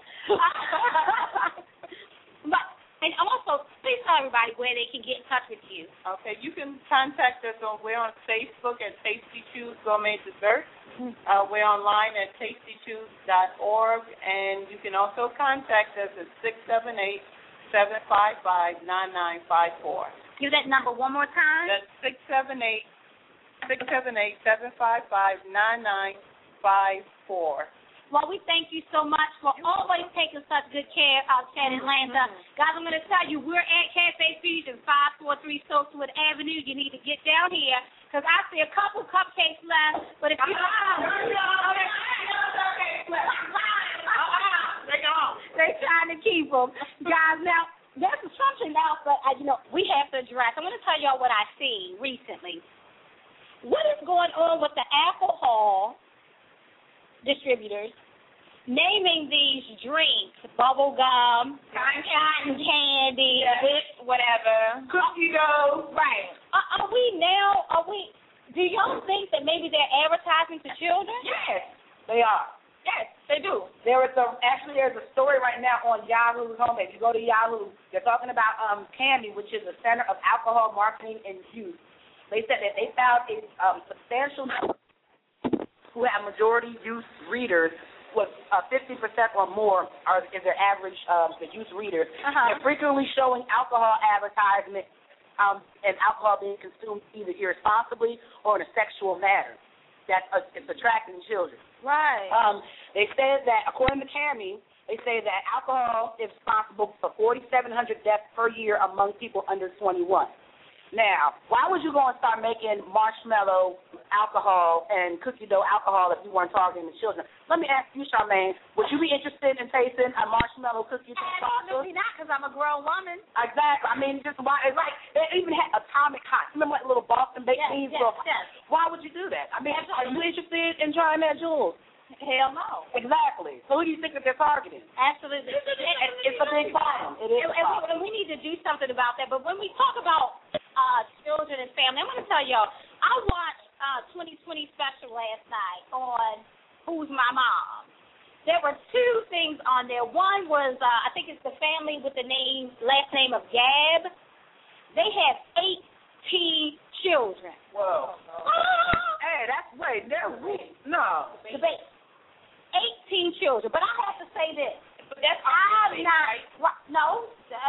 Speaker 2: But and also, please tell everybody where they can get in touch with you.
Speaker 10: Okay, you can contact us we're on Facebook at Tasty Chews Gourmet Dessert. We're online at tastychews.org, and you can also contact us at 678-755-9954.
Speaker 2: Give that number one more time.
Speaker 10: That's 678-755-9954.
Speaker 2: Well, we thank you so much for always taking such good care of Chat Atlanta. Guys, I'm going to tell you, we're at Cafe Fusion, 543 Stokeswood Avenue. You need to get down here because I see a couple cupcakes left. But if you they're trying to keep them. Guys, now, there's something else that, we have to address. I'm going to tell y'all what I see recently. What is going on with the alcohol distributors naming these drinks bubble gum, cotton candy,
Speaker 10: whatever, cookie dough?
Speaker 2: Right. Do y'all think that maybe they're advertising to children?
Speaker 3: Yes, they are.
Speaker 2: Yes, they do.
Speaker 3: There's a story right now on Yahoo's homepage. If you go to Yahoo, they're talking about CAMI, which is the Center of Alcohol Marketing and Youth. They said that they found a substantial number who have majority youth readers with 50% or more is their average the youth readers. They're frequently showing alcohol advertisement and alcohol being consumed either irresponsibly or in a sexual manner. It's attracting children.
Speaker 2: Right.
Speaker 3: They said that, according to CAMI, they say that alcohol is responsible for 4,700 deaths per year among people under 21. Now, why would you go and start making marshmallow alcohol and cookie dough alcohol if you weren't targeting the children? Let me ask you, Charmaine, would you be interested in tasting a marshmallow cookie dough salsa?
Speaker 2: Absolutely not, because I'm a grown woman.
Speaker 3: Exactly. I mean, just why? It's like they even had Atomic Hot. Remember like little Boston baked beans?
Speaker 2: Yes.
Speaker 3: Why would you do that? I mean, are you interested in trying that, Jules?
Speaker 2: Hell no.
Speaker 3: Exactly. So who do you think that they're targeting?
Speaker 2: Absolutely.
Speaker 3: It's a big problem. It is a problem.
Speaker 2: And we need to do something about that. But when we talk about children and family, I'm going to tell y'all, I watched 2020 special last night on Who's My Mom. There were two things on there. One was, I think it's the family with the last name of Gab. They have 18 children.
Speaker 3: Whoa. Hey, that's they're weak. No.
Speaker 2: Debate. 18 children. But I have to say this.
Speaker 10: That's
Speaker 2: No.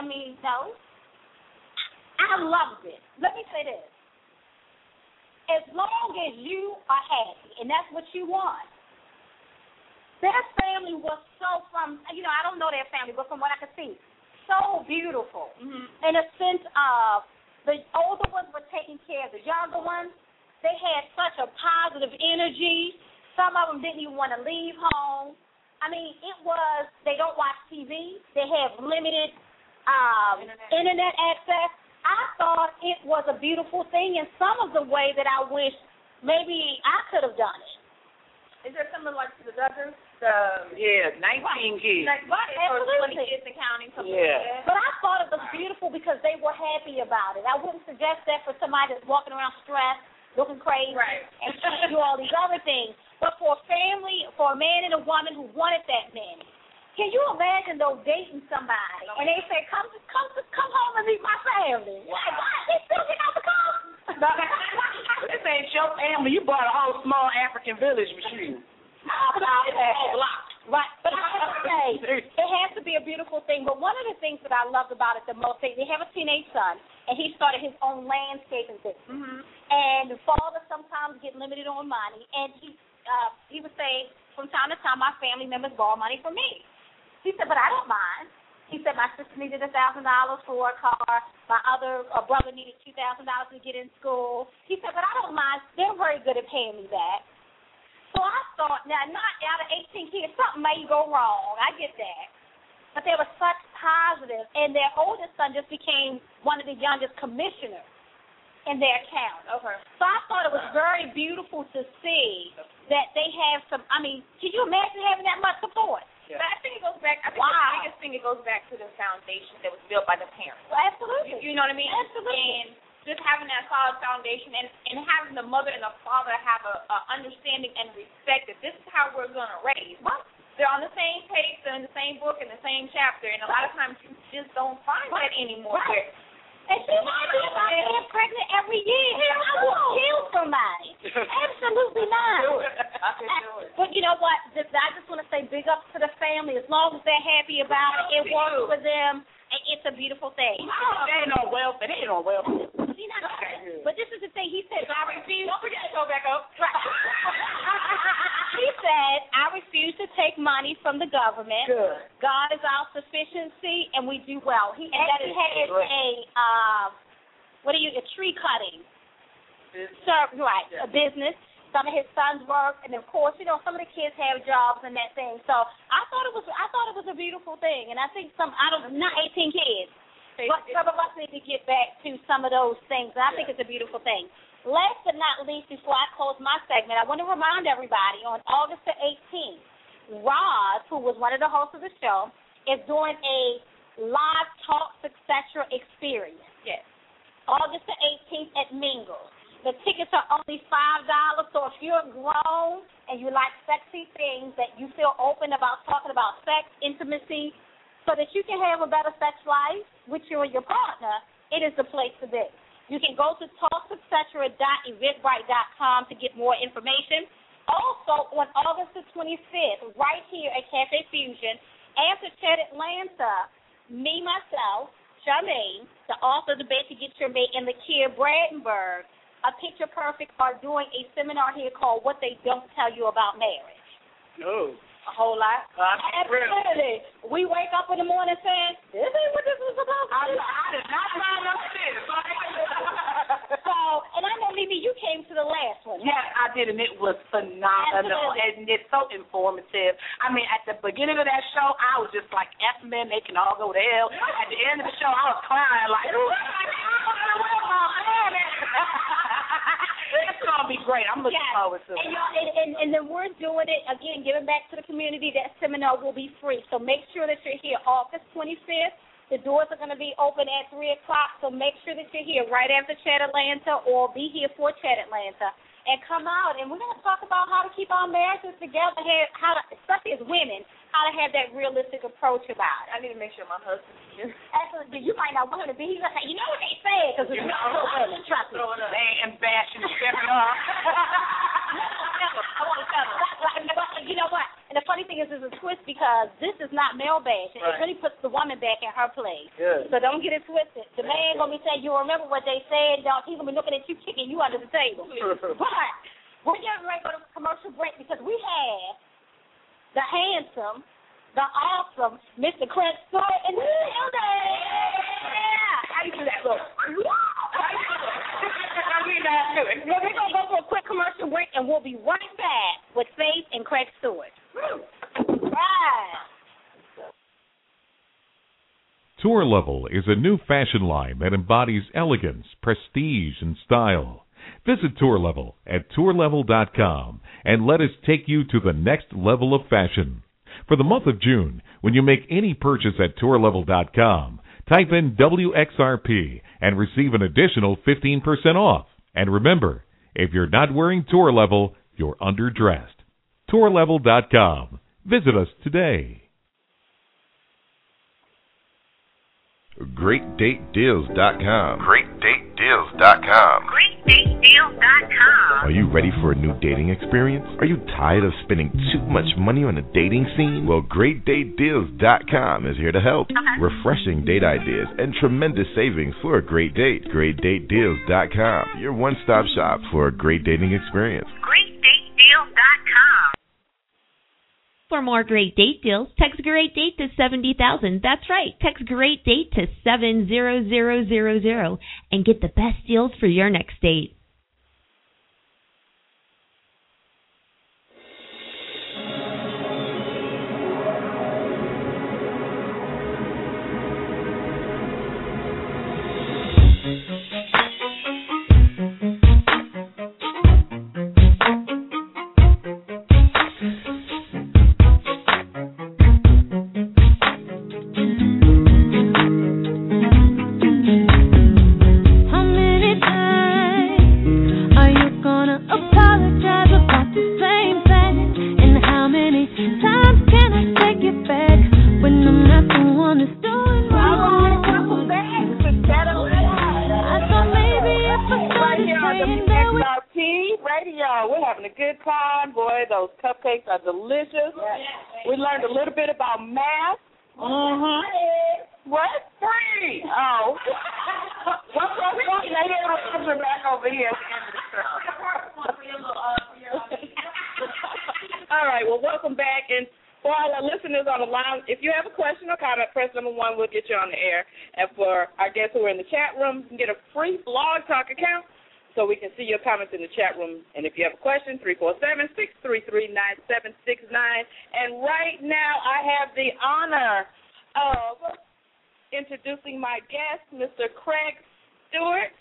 Speaker 2: I loved it. Let me say this. As long as you are happy, and that's what you want. Their family was so I don't know their family, but from what I could see, so beautiful. In a sense of the older ones were taking care of the younger ones. They had such a positive energy. Some of them didn't even want to leave home. I mean, they don't watch TV. They have limited internet access. I thought it was a beautiful thing in some of the way that I wish maybe I could have done it.
Speaker 4: Is there something like the Duggars?
Speaker 3: 19 kids.
Speaker 2: Absolutely.
Speaker 4: 20 kids and counting.
Speaker 3: Yeah.
Speaker 2: But I thought it was beautiful because they were happy about it. I wouldn't suggest that for somebody that's walking around stressed, looking crazy, and trying to do all these other things. But for a family, for a man and a woman who wanted that man, can you imagine though dating somebody and they say, come home and meet my family? Like, what? They still get out the car?
Speaker 3: This ain't your family. You bought a whole small African village with you.
Speaker 2: Right, but I have to say, it has to be a beautiful thing. But one of the things that I loved about it the most, they have a teenage son, and he started his own landscaping business. And the father sometimes get limited on money, and he would say, from time to time, my family members borrow money from me. He said, but I don't mind. He said, my sister needed $1,000 for a car. My other brother needed $2,000 to get in school. He said, but I don't mind. They're very good at paying me back. So I thought, now, not out of 18 kids, something may go wrong. I get that. But there was such positive. And their oldest son just became one of the youngest commissioners in their county.
Speaker 4: Okay.
Speaker 2: So I thought it was very beautiful to see that they have some, I mean, can you imagine having that much support?
Speaker 4: Yeah. But I think it goes back, the biggest thing, it goes back to the foundation that was built by the parents.
Speaker 2: Well, absolutely.
Speaker 4: You know what I mean?
Speaker 2: Absolutely.
Speaker 4: And just having that solid foundation and having the mother and the father have a understanding and respect that this is how we're going to raise. Well, they're on the same page, they're in the same book, in the same chapter, and a lot of times you just don't find that anymore.
Speaker 2: Right. And she's not being pregnant every year. I will kill somebody. Absolutely not. But you know what? I just want to say big ups to the family. As long as they're happy about it, it works for them. It's a beautiful thing.
Speaker 3: They ain't on welfare. They ain't on welfare.
Speaker 2: But this is the thing. He said, I refuse.
Speaker 4: Don't forget to go back up.
Speaker 2: He said, I refuse to take money from the government.
Speaker 3: Good.
Speaker 2: God is our sufficiency, and we do well. He actually has a tree cutting. A business. Some of his sons work, and of course, you know, some of the kids have jobs and that thing. So I thought it was a beautiful thing, and I think not 18 kids, but some of us need to get back to some of those things. And I think it's a beautiful thing. Last but not least, before I close my segment, I want to remind everybody on August the 18th, Roz, who was one of the hosts of the show, is doing a live talk successor experience.
Speaker 4: Yes.
Speaker 2: August the 18th at Mingles. The tickets are only $5, so if you're grown and you like sexy things, that you feel open about talking about sex, intimacy, so that you can have a better sex life with you and your partner, it is the place to be. You can go to talksuccessor.eventbrite.com to get more information. Also, on August the 25th, right here at Cafe Fusion, after Chat Atlanta, me, myself, Charmaine, the author of The Bait to Get Your Mate, and Lakia Brandenburg, A Picture Perfect, are doing a seminar here called What They Don't Tell You About Marriage.
Speaker 3: No.
Speaker 2: A whole lot. Absolutely. We wake up in the morning saying, this ain't what this was supposed to be.
Speaker 3: I did not line up this.
Speaker 2: So, and I know, Mimi, you came to the last one.
Speaker 3: Yes, I did, and it was phenomenal.
Speaker 2: Absolutely.
Speaker 3: And it's so informative. I mean, at the beginning of that show, I was just like, F men, they can all go to hell. At the end of the show, I was crying like, it's going to be great. I'm looking forward to it.
Speaker 2: And then we're doing it, again, giving back to the community. That seminar will be free. So make sure that you're here August 25th. The doors are going to be open at 3 o'clock, so make sure that you're here right after Chat Atlanta or be here for Chat Atlanta. And come out, and we're going to talk about how to keep our marriages together, how to, especially as women, how to have that realistic approach about it.
Speaker 4: I need to make sure my husband's here.
Speaker 2: Absolutely. You might not want him to be. He's going to say, you know what they said, because it's not women. Trust me.
Speaker 3: And bashing the seminar.
Speaker 2: I want to tell them. But you know what? And the funny thing is, there's a twist because this is not male bashing. Right. It really puts the woman back in her place.
Speaker 3: Good.
Speaker 2: So don't get it twisted. The man going to be saying, you remember what they said. He's going to be looking at you, kicking you under the table. But we're getting ready to go to commercial break because we have the handsome, the awesome Mr. Craig Stewart in the building. Yeah. How you do that, look? We're going to go for a quick commercial break, and we'll be right back with Faith and Craig Stewart. Right.
Speaker 5: Tour Level is a new fashion line that embodies elegance, prestige, and style. Visit Tour Level at tourlevel.com and let us take you to the next level of fashion. For the month of June, when you make any purchase at tourlevel.com, type in WXRP and receive an additional 15% off. And remember, if you're not wearing Tour Level, you're underdressed. tourlevel.com. Visit us today.
Speaker 13: GreatDateDeals.com. GreatDateDeals.com. GreatDateDeals.com. Are you ready for a new dating experience? Are you tired of spending too much money on a dating scene? Well, GreatDateDeals.com is here to help. Refreshing date ideas and tremendous savings for a great date. GreatDateDeals.com. Your one-stop shop for a great dating experience.
Speaker 14: GreatDateDeals.com. For more great date deals, text Great Date to 70,000. That's right, text Great Date to 70000 and get the best deals for your next date.
Speaker 10: We're having a good time. Boy, those cupcakes are delicious. We learned a little bit about math. What? Free. Oh. What's so funny? They had a picture back over here at the end of the show. All right, well, welcome back. And for all our listeners on the line, if you have a question or comment, press number 1. We'll get you on the air. And for our guests who are in the chat room, you can get a free Blog Talk account so we can see your comments in the chat room. And if you have a question, 347-633-9769. And right now I have the honor of introducing my guest, Mr. Craig Stewart,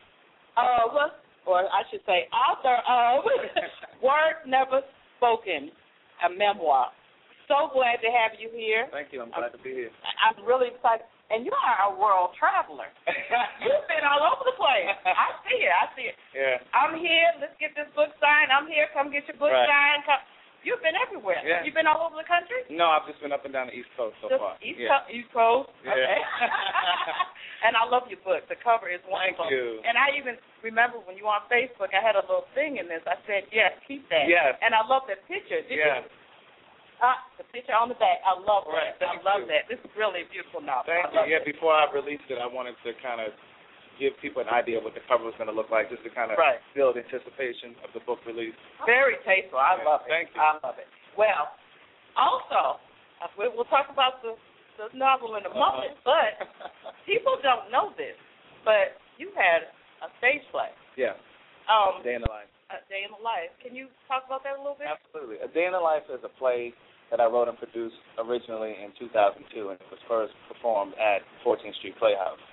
Speaker 10: or I should say author of Words Never Spoken, a memoir. So glad to have you here.
Speaker 15: Thank you. I'm glad to be here.
Speaker 10: I'm really excited. And you are a world traveler. You've been all over the place. I see it.
Speaker 15: Yeah.
Speaker 10: I'm here. Let's get this book signed. I'm here. Come get your book signed. You've been everywhere.
Speaker 15: Yeah.
Speaker 10: You've been all over the country?
Speaker 15: No, I've just been up and down the East Coast so far.
Speaker 10: East Coast?
Speaker 15: Yeah.
Speaker 10: Okay. And I love your book. The cover is wonderful.
Speaker 15: Thank you.
Speaker 10: And I even remember when you were on Facebook, I had a little thing in this. I said, yes, keep that.
Speaker 15: Yes.
Speaker 10: And I love that picture.
Speaker 15: Yes.
Speaker 10: The picture on the back. I love that.
Speaker 15: Thank
Speaker 10: I love
Speaker 15: you.
Speaker 10: that. This is really a beautiful novel.
Speaker 15: Thank you. Yeah, before I released it, I wanted to kind of give people an idea of what the cover was going to look like, just to kind of build anticipation of the book release.
Speaker 10: Very tasteful. I love it.
Speaker 15: Thank you.
Speaker 10: I love it. Well, also, we'll talk about the novel in a moment, but people don't know this, but you had a stage play.
Speaker 15: Yeah. Day in the Life.
Speaker 10: A Day in the Life. Can you talk about that a little bit?
Speaker 15: Absolutely. A Day in the Life is a play that I wrote and produced originally in 2002, and it was first performed at 14th Street Playhouse.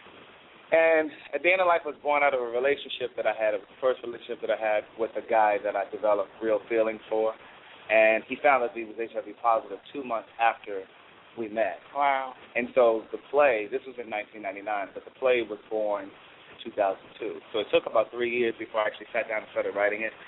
Speaker 15: And A Day in the Life was born out of a relationship that I had. It was the first relationship that I had with a guy that I developed real feelings for. And he found out that he was HIV positive 2 months after we met.
Speaker 10: Wow.
Speaker 15: And so the play, this was in 1999, but the play was born in 2002. So it took about 3 years before I actually sat down and started writing it.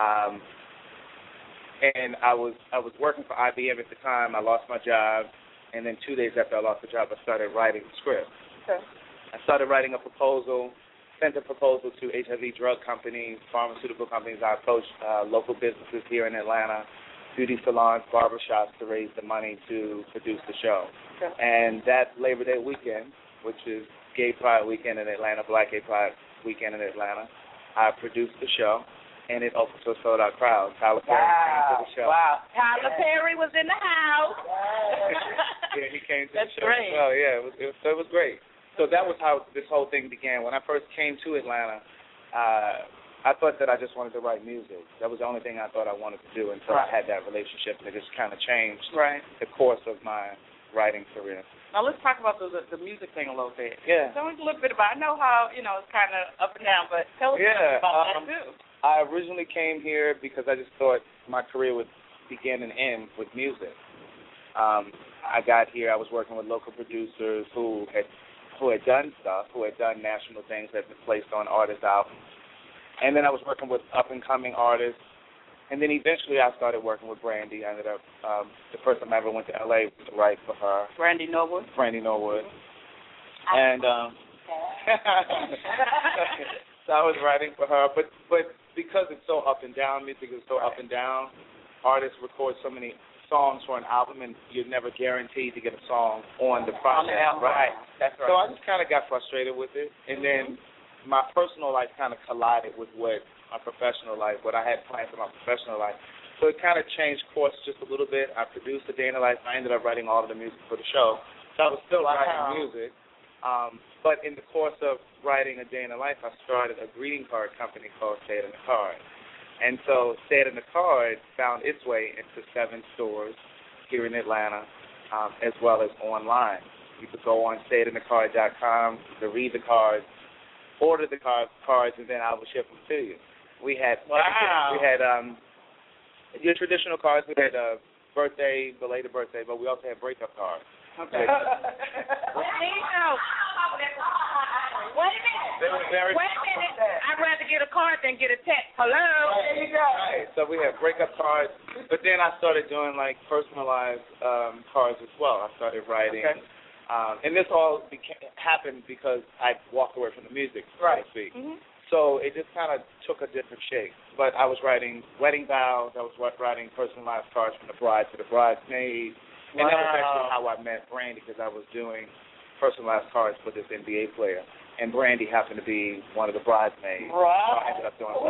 Speaker 15: And I was working for IBM at the time. I lost my job. And then 2 days after I lost the job, I started writing the script.
Speaker 10: Okay.
Speaker 15: I started writing a proposal, sent a proposal to HIV drug companies, pharmaceutical companies. I approached local businesses here in Atlanta, beauty salons, barbershops to raise the money to produce the show.
Speaker 10: Okay.
Speaker 15: And that Labor Day weekend, which is Gay Pride weekend in Atlanta, Black Gay Pride weekend in Atlanta, I produced the show, and it opened to a sold-out crowd. Tyler Perry came to the show.
Speaker 10: Wow. Tyler Perry was in the house.
Speaker 15: Yeah, he came to
Speaker 10: That's
Speaker 15: the show.
Speaker 10: great.
Speaker 15: Oh, yeah, it was great. So that was how this whole thing began. When I first came to Atlanta, I thought that I just wanted to write music. That was the only thing I thought I wanted to do until I had that relationship, and it just kind of changed the course of my writing career.
Speaker 10: Now let's talk about the music thing a little bit.
Speaker 15: Yeah.
Speaker 10: Tell us a little bit about. I know how it's kind of up and down, but tell us about that too.
Speaker 15: I originally came here because I just thought my career would begin and end with music. I got here. I was working with local producers who had done stuff, who had done national things that had been placed on artists' albums. And then I was working with up-and-coming artists. And then eventually I started working with Brandy. I ended up, the first time I ever went to L.A. was to write for her.
Speaker 10: Brandy Norwood?
Speaker 15: Brandy Norwood. And so I was writing for her. But because it's so up and down, music is so up and down, artists record so many songs for an album, and you're never guaranteed to get a song on the project.
Speaker 10: Right. That's right.
Speaker 15: So I just kind of got frustrated with it, and then my personal life kind of collided with what my professional life, what I had planned for my professional life. So it kind of changed course just a little bit. I produced A Day in the Life. I ended up writing all of the music for the show. So I was still writing music. But in the course of writing A Day in the Life, I started a greeting card company called Say It in the Card. And so Say It in the Card found its way into 7 stores here in Atlanta, as well as online. You could go on sayitinthecard.com to read the cards, order the cards, and then I will ship them to you. We had your traditional cards. We had birthday, belated birthday, but we also had breakup cards.
Speaker 10: Okay. Wait a minute. I'd rather get a card than get a text. Hello. There you go.
Speaker 15: Right. So we have breakup cards, but then I started doing like personalized cards as well. I started writing.
Speaker 10: Okay.
Speaker 15: And this all happened because I walked away from the music, so to speak.
Speaker 10: Mm-hmm.
Speaker 15: So it just kind of took a different shape. but I was writing wedding vows. I was writing personalized cards from the bride to the bridesmaid. And that was actually how I met Brandy, because I was doing personalized cards for this NBA player. And Brandy happened to be one of the bridesmaids.
Speaker 3: Right.
Speaker 15: So I ended up doing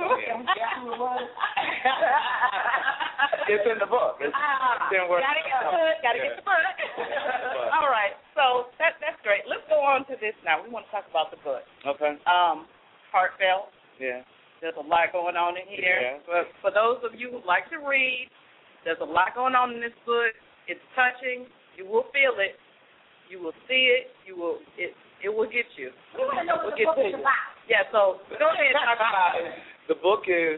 Speaker 15: It's in the book. It's in where
Speaker 4: Gotta get the book. All right. So that's great. Let's go on to this now. We want to talk about the book.
Speaker 15: Okay.
Speaker 4: Heartfelt.
Speaker 15: Yeah.
Speaker 4: There's a lot going on in here.
Speaker 15: Yeah.
Speaker 4: But for those of you who like to read, there's a lot going on in this book. It's touching. You will feel it. You will see it. It will get you.
Speaker 2: We want to know what the book is about.
Speaker 4: Yeah, so go ahead and talk about it.
Speaker 15: The book is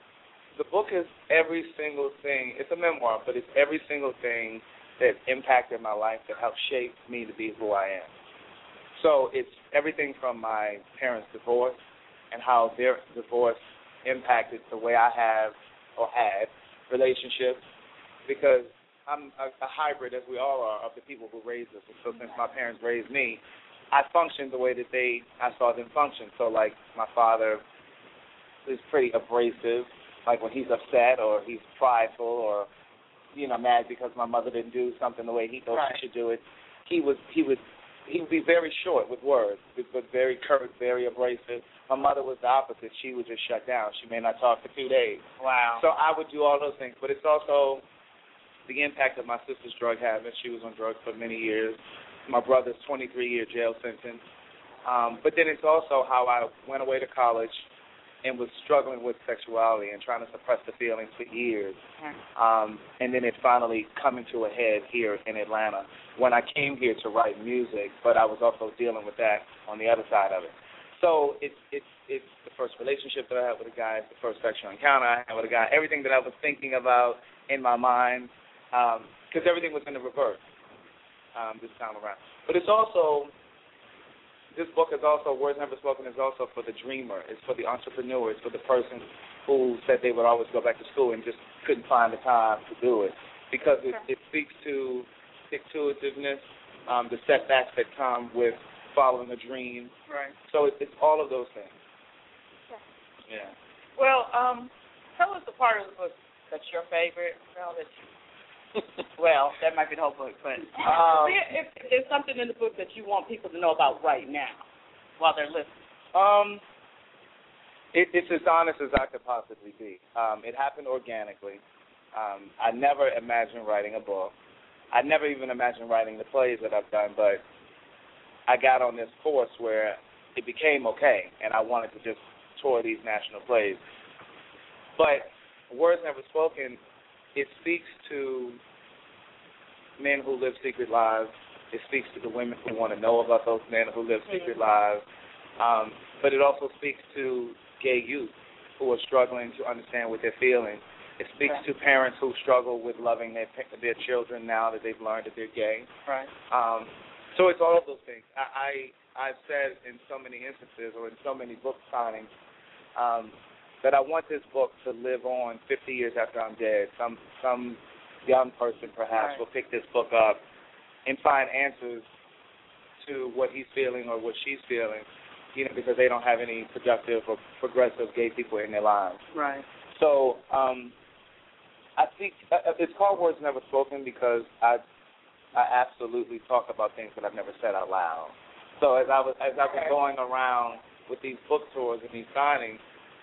Speaker 15: every single thing. It's a memoir, but it's every single thing that impacted my life, that helped shape me to be who I am. So it's everything from my parents' divorce and how their divorce impacted the way I have or had relationships, because I'm a hybrid, as we all are, of the people who raised us. And so since my parents raised me, I functioned the way that I saw them function. So, like, my father is pretty abrasive, like when he's upset or he's prideful or, mad because my mother didn't do something the way he thought she should do it. He would be very short with words, but very curt, very abrasive. My mother was the opposite. She would just shut down. She may not talk for 2 days.
Speaker 4: Wow.
Speaker 15: So I would do all those things. But it's also the impact of my sister's drug habit. She was on drugs for many years. My brother's 23-year jail sentence. But then it's also how I went away to college and was struggling with sexuality and trying to suppress the feelings for years. And then it finally coming to a head here in Atlanta when I came here to write music, but I was also dealing with that on the other side of it. So it's the first relationship that I had with a guy, it's the first sexual encounter I had with a guy, everything that I was thinking about in my mind, because everything was in the reverse. This time around. But it's also, this book is also, Words Never Spoken is also for the dreamer. It's for the entrepreneur. It's for the person who said they would always go back to school and just couldn't find the time to do it. Because it speaks to stick-to-itiveness, the setbacks that come with following a dream.
Speaker 4: Right.
Speaker 15: So it's all of those things.
Speaker 4: Yeah. Well, tell us the part of the book that's your favorite. Well, that might be the whole book, but if there's something in the book that you want people to know about right now while they're listening.
Speaker 15: It's as honest as I could possibly be. It happened organically. I never imagined writing a book. I never even imagined writing the plays that I've done, but I got on this course where it became okay, and I wanted to just tour these national plays. But Words Never Spoken, it speaks to men who live secret lives. It speaks to the women who want to know about those men who live secret lives. But it also speaks to gay youth who are struggling to understand what they're feeling. It speaks to parents who struggle with loving their children now that they've learned that they're gay.
Speaker 4: Right.
Speaker 15: So it's all of those things. I've said in so many instances or in so many book signings that I want this book to live on 50 years after I'm dead. Some young person perhaps will pick this book up and find answers to what he's feeling or what she's feeling, because they don't have any productive or progressive gay people in their lives.
Speaker 4: Right.
Speaker 15: So I think it's called Words Never Spoken because I absolutely talk about things that I've never said out loud. So as I was going around with these book tours and these signings,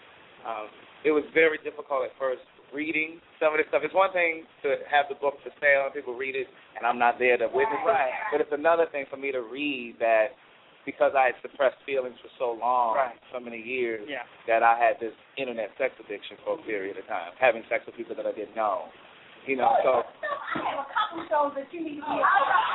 Speaker 15: it was very difficult at first reading some of this stuff. It's one thing to have the book to sale and people read it and I'm not there to witness it, but it's another thing for me to read that because I had suppressed feelings for so long, so many years, that I had this internet sex addiction for a period of time, having sex with people that I didn't know. So
Speaker 2: I have a couple shows that you need to be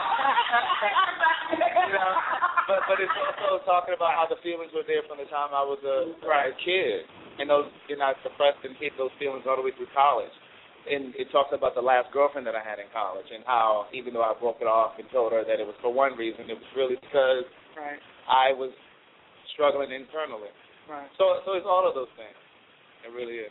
Speaker 15: but it's also talking about how the feelings were there from the time I was a kid. And I suppressed and hid those feelings all the way through college. And it talks about the last girlfriend that I had in college and how even though I broke it off and told her that it was for one reason, it was really because I was struggling internally.
Speaker 4: Right.
Speaker 15: So it's all of those things. It really is.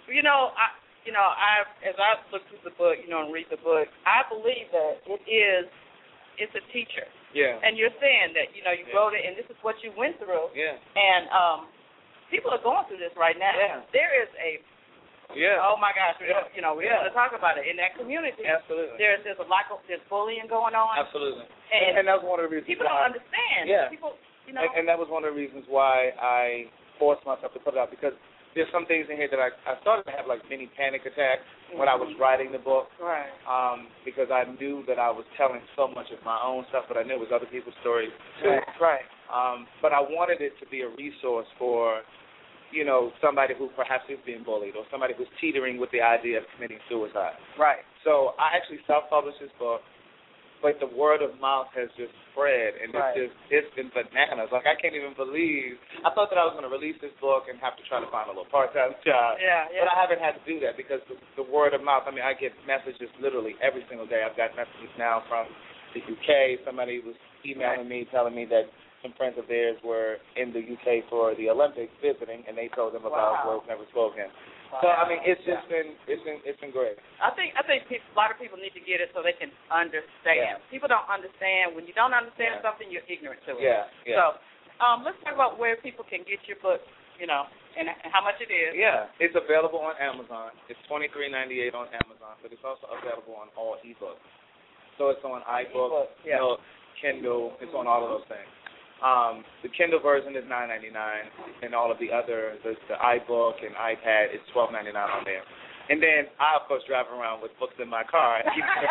Speaker 4: As I look through the book, and read the book, I believe that it's a teacher.
Speaker 15: Yeah.
Speaker 4: And you're saying that, you wrote it and this is what you went through.
Speaker 15: Yeah.
Speaker 4: And people are going through this right now.
Speaker 15: Yeah.
Speaker 4: There is a
Speaker 15: Yeah.
Speaker 3: Oh my gosh. You know, we're going to talk about it in that community.
Speaker 15: Absolutely.
Speaker 3: There's a lot of there's bullying going on.
Speaker 15: Absolutely.
Speaker 3: And
Speaker 15: that was one of the reasons.
Speaker 3: People don't understand.
Speaker 15: Yeah.
Speaker 3: People, you know.
Speaker 15: And that was one of the reasons why I forced myself to put it out, because there's some things in here that I started to have like mini panic attacks when I was writing the book.
Speaker 3: Right.
Speaker 15: Because I knew that I was telling so much of my own stuff, but I knew it was other people's stories too.
Speaker 3: Right.
Speaker 15: But I wanted it to be a resource for, you know, somebody who perhaps is being bullied or somebody who's teetering with the idea of committing suicide.
Speaker 3: Right.
Speaker 15: So I actually self-published this book, but the word of mouth has just spread, and it's been bananas. Like, I can't even believe. I thought that I was going to release this book and have to try to find a little part-time job.
Speaker 3: Yeah.
Speaker 15: But I haven't had to do that because the word of mouth, I mean, I get messages literally every single day. I've got messages now from the UK. Somebody was emailing me, telling me that some friends of theirs were in the UK for the Olympics visiting, and they told them about Words Never Spoken. So I mean, it's just been great.
Speaker 3: I think a lot of people need to get it so they can understand. People don't understand. When you don't understand something, you're ignorant to it.
Speaker 15: Yeah.
Speaker 3: So let's talk about where people can get your book, you know, and how much it is.
Speaker 15: Yeah, it's available on Amazon. It's $23.98 on Amazon, but it's also available on all ebooks. So it's on iBook, Nook, Kindle. It's on all of those things. The Kindle version is $9.99, and all of the other, the iBook and iPad is $12.99 on there. And then I, of course, drive around with books in my car.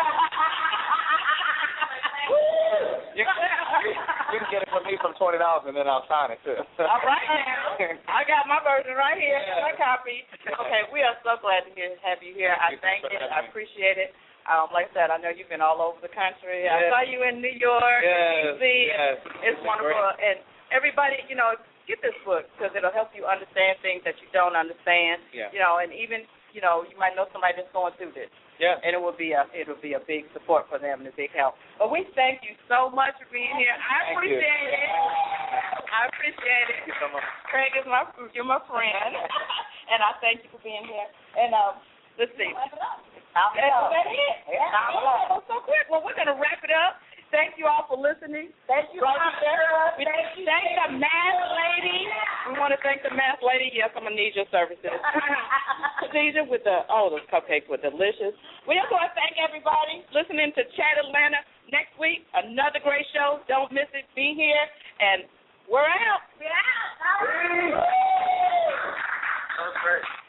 Speaker 15: You can get it from me from $20, and then I'll sign it too.
Speaker 3: All right, now. I got my version right here, my copy. Okay, we are so glad to have you here. I thank you. I appreciate it. Like I said, I know you've been all over the country.
Speaker 15: Yes.
Speaker 3: I saw you in New York,
Speaker 15: yes.
Speaker 3: DC.
Speaker 15: Yes.
Speaker 3: It's wonderful. Great. And everybody, you know, get this book because it'll help you understand things that you don't understand.
Speaker 15: Yeah.
Speaker 3: You know, and even, you know, you might know somebody that's going through this.
Speaker 15: Yeah.
Speaker 3: And it'll be a big support for them and a big help. But we thank you so much for being here. I appreciate it. I appreciate it.
Speaker 15: Thank you so much.
Speaker 3: Craig is you're my friend. And I thank you for being here. And let's see. Is that it? Yeah. So quick. Well, we're going to wrap it up. Thank you all for listening. Thank you, Sarah. Thank the math lady. We want to thank the math lady. Yes, I'm going to need your services. Khadijah with those cupcakes were delicious. We also want to thank everybody listening to Chat Atlanta. Next week, another great show. Don't miss it. Be here. And we're out. We're out.
Speaker 15: That was great.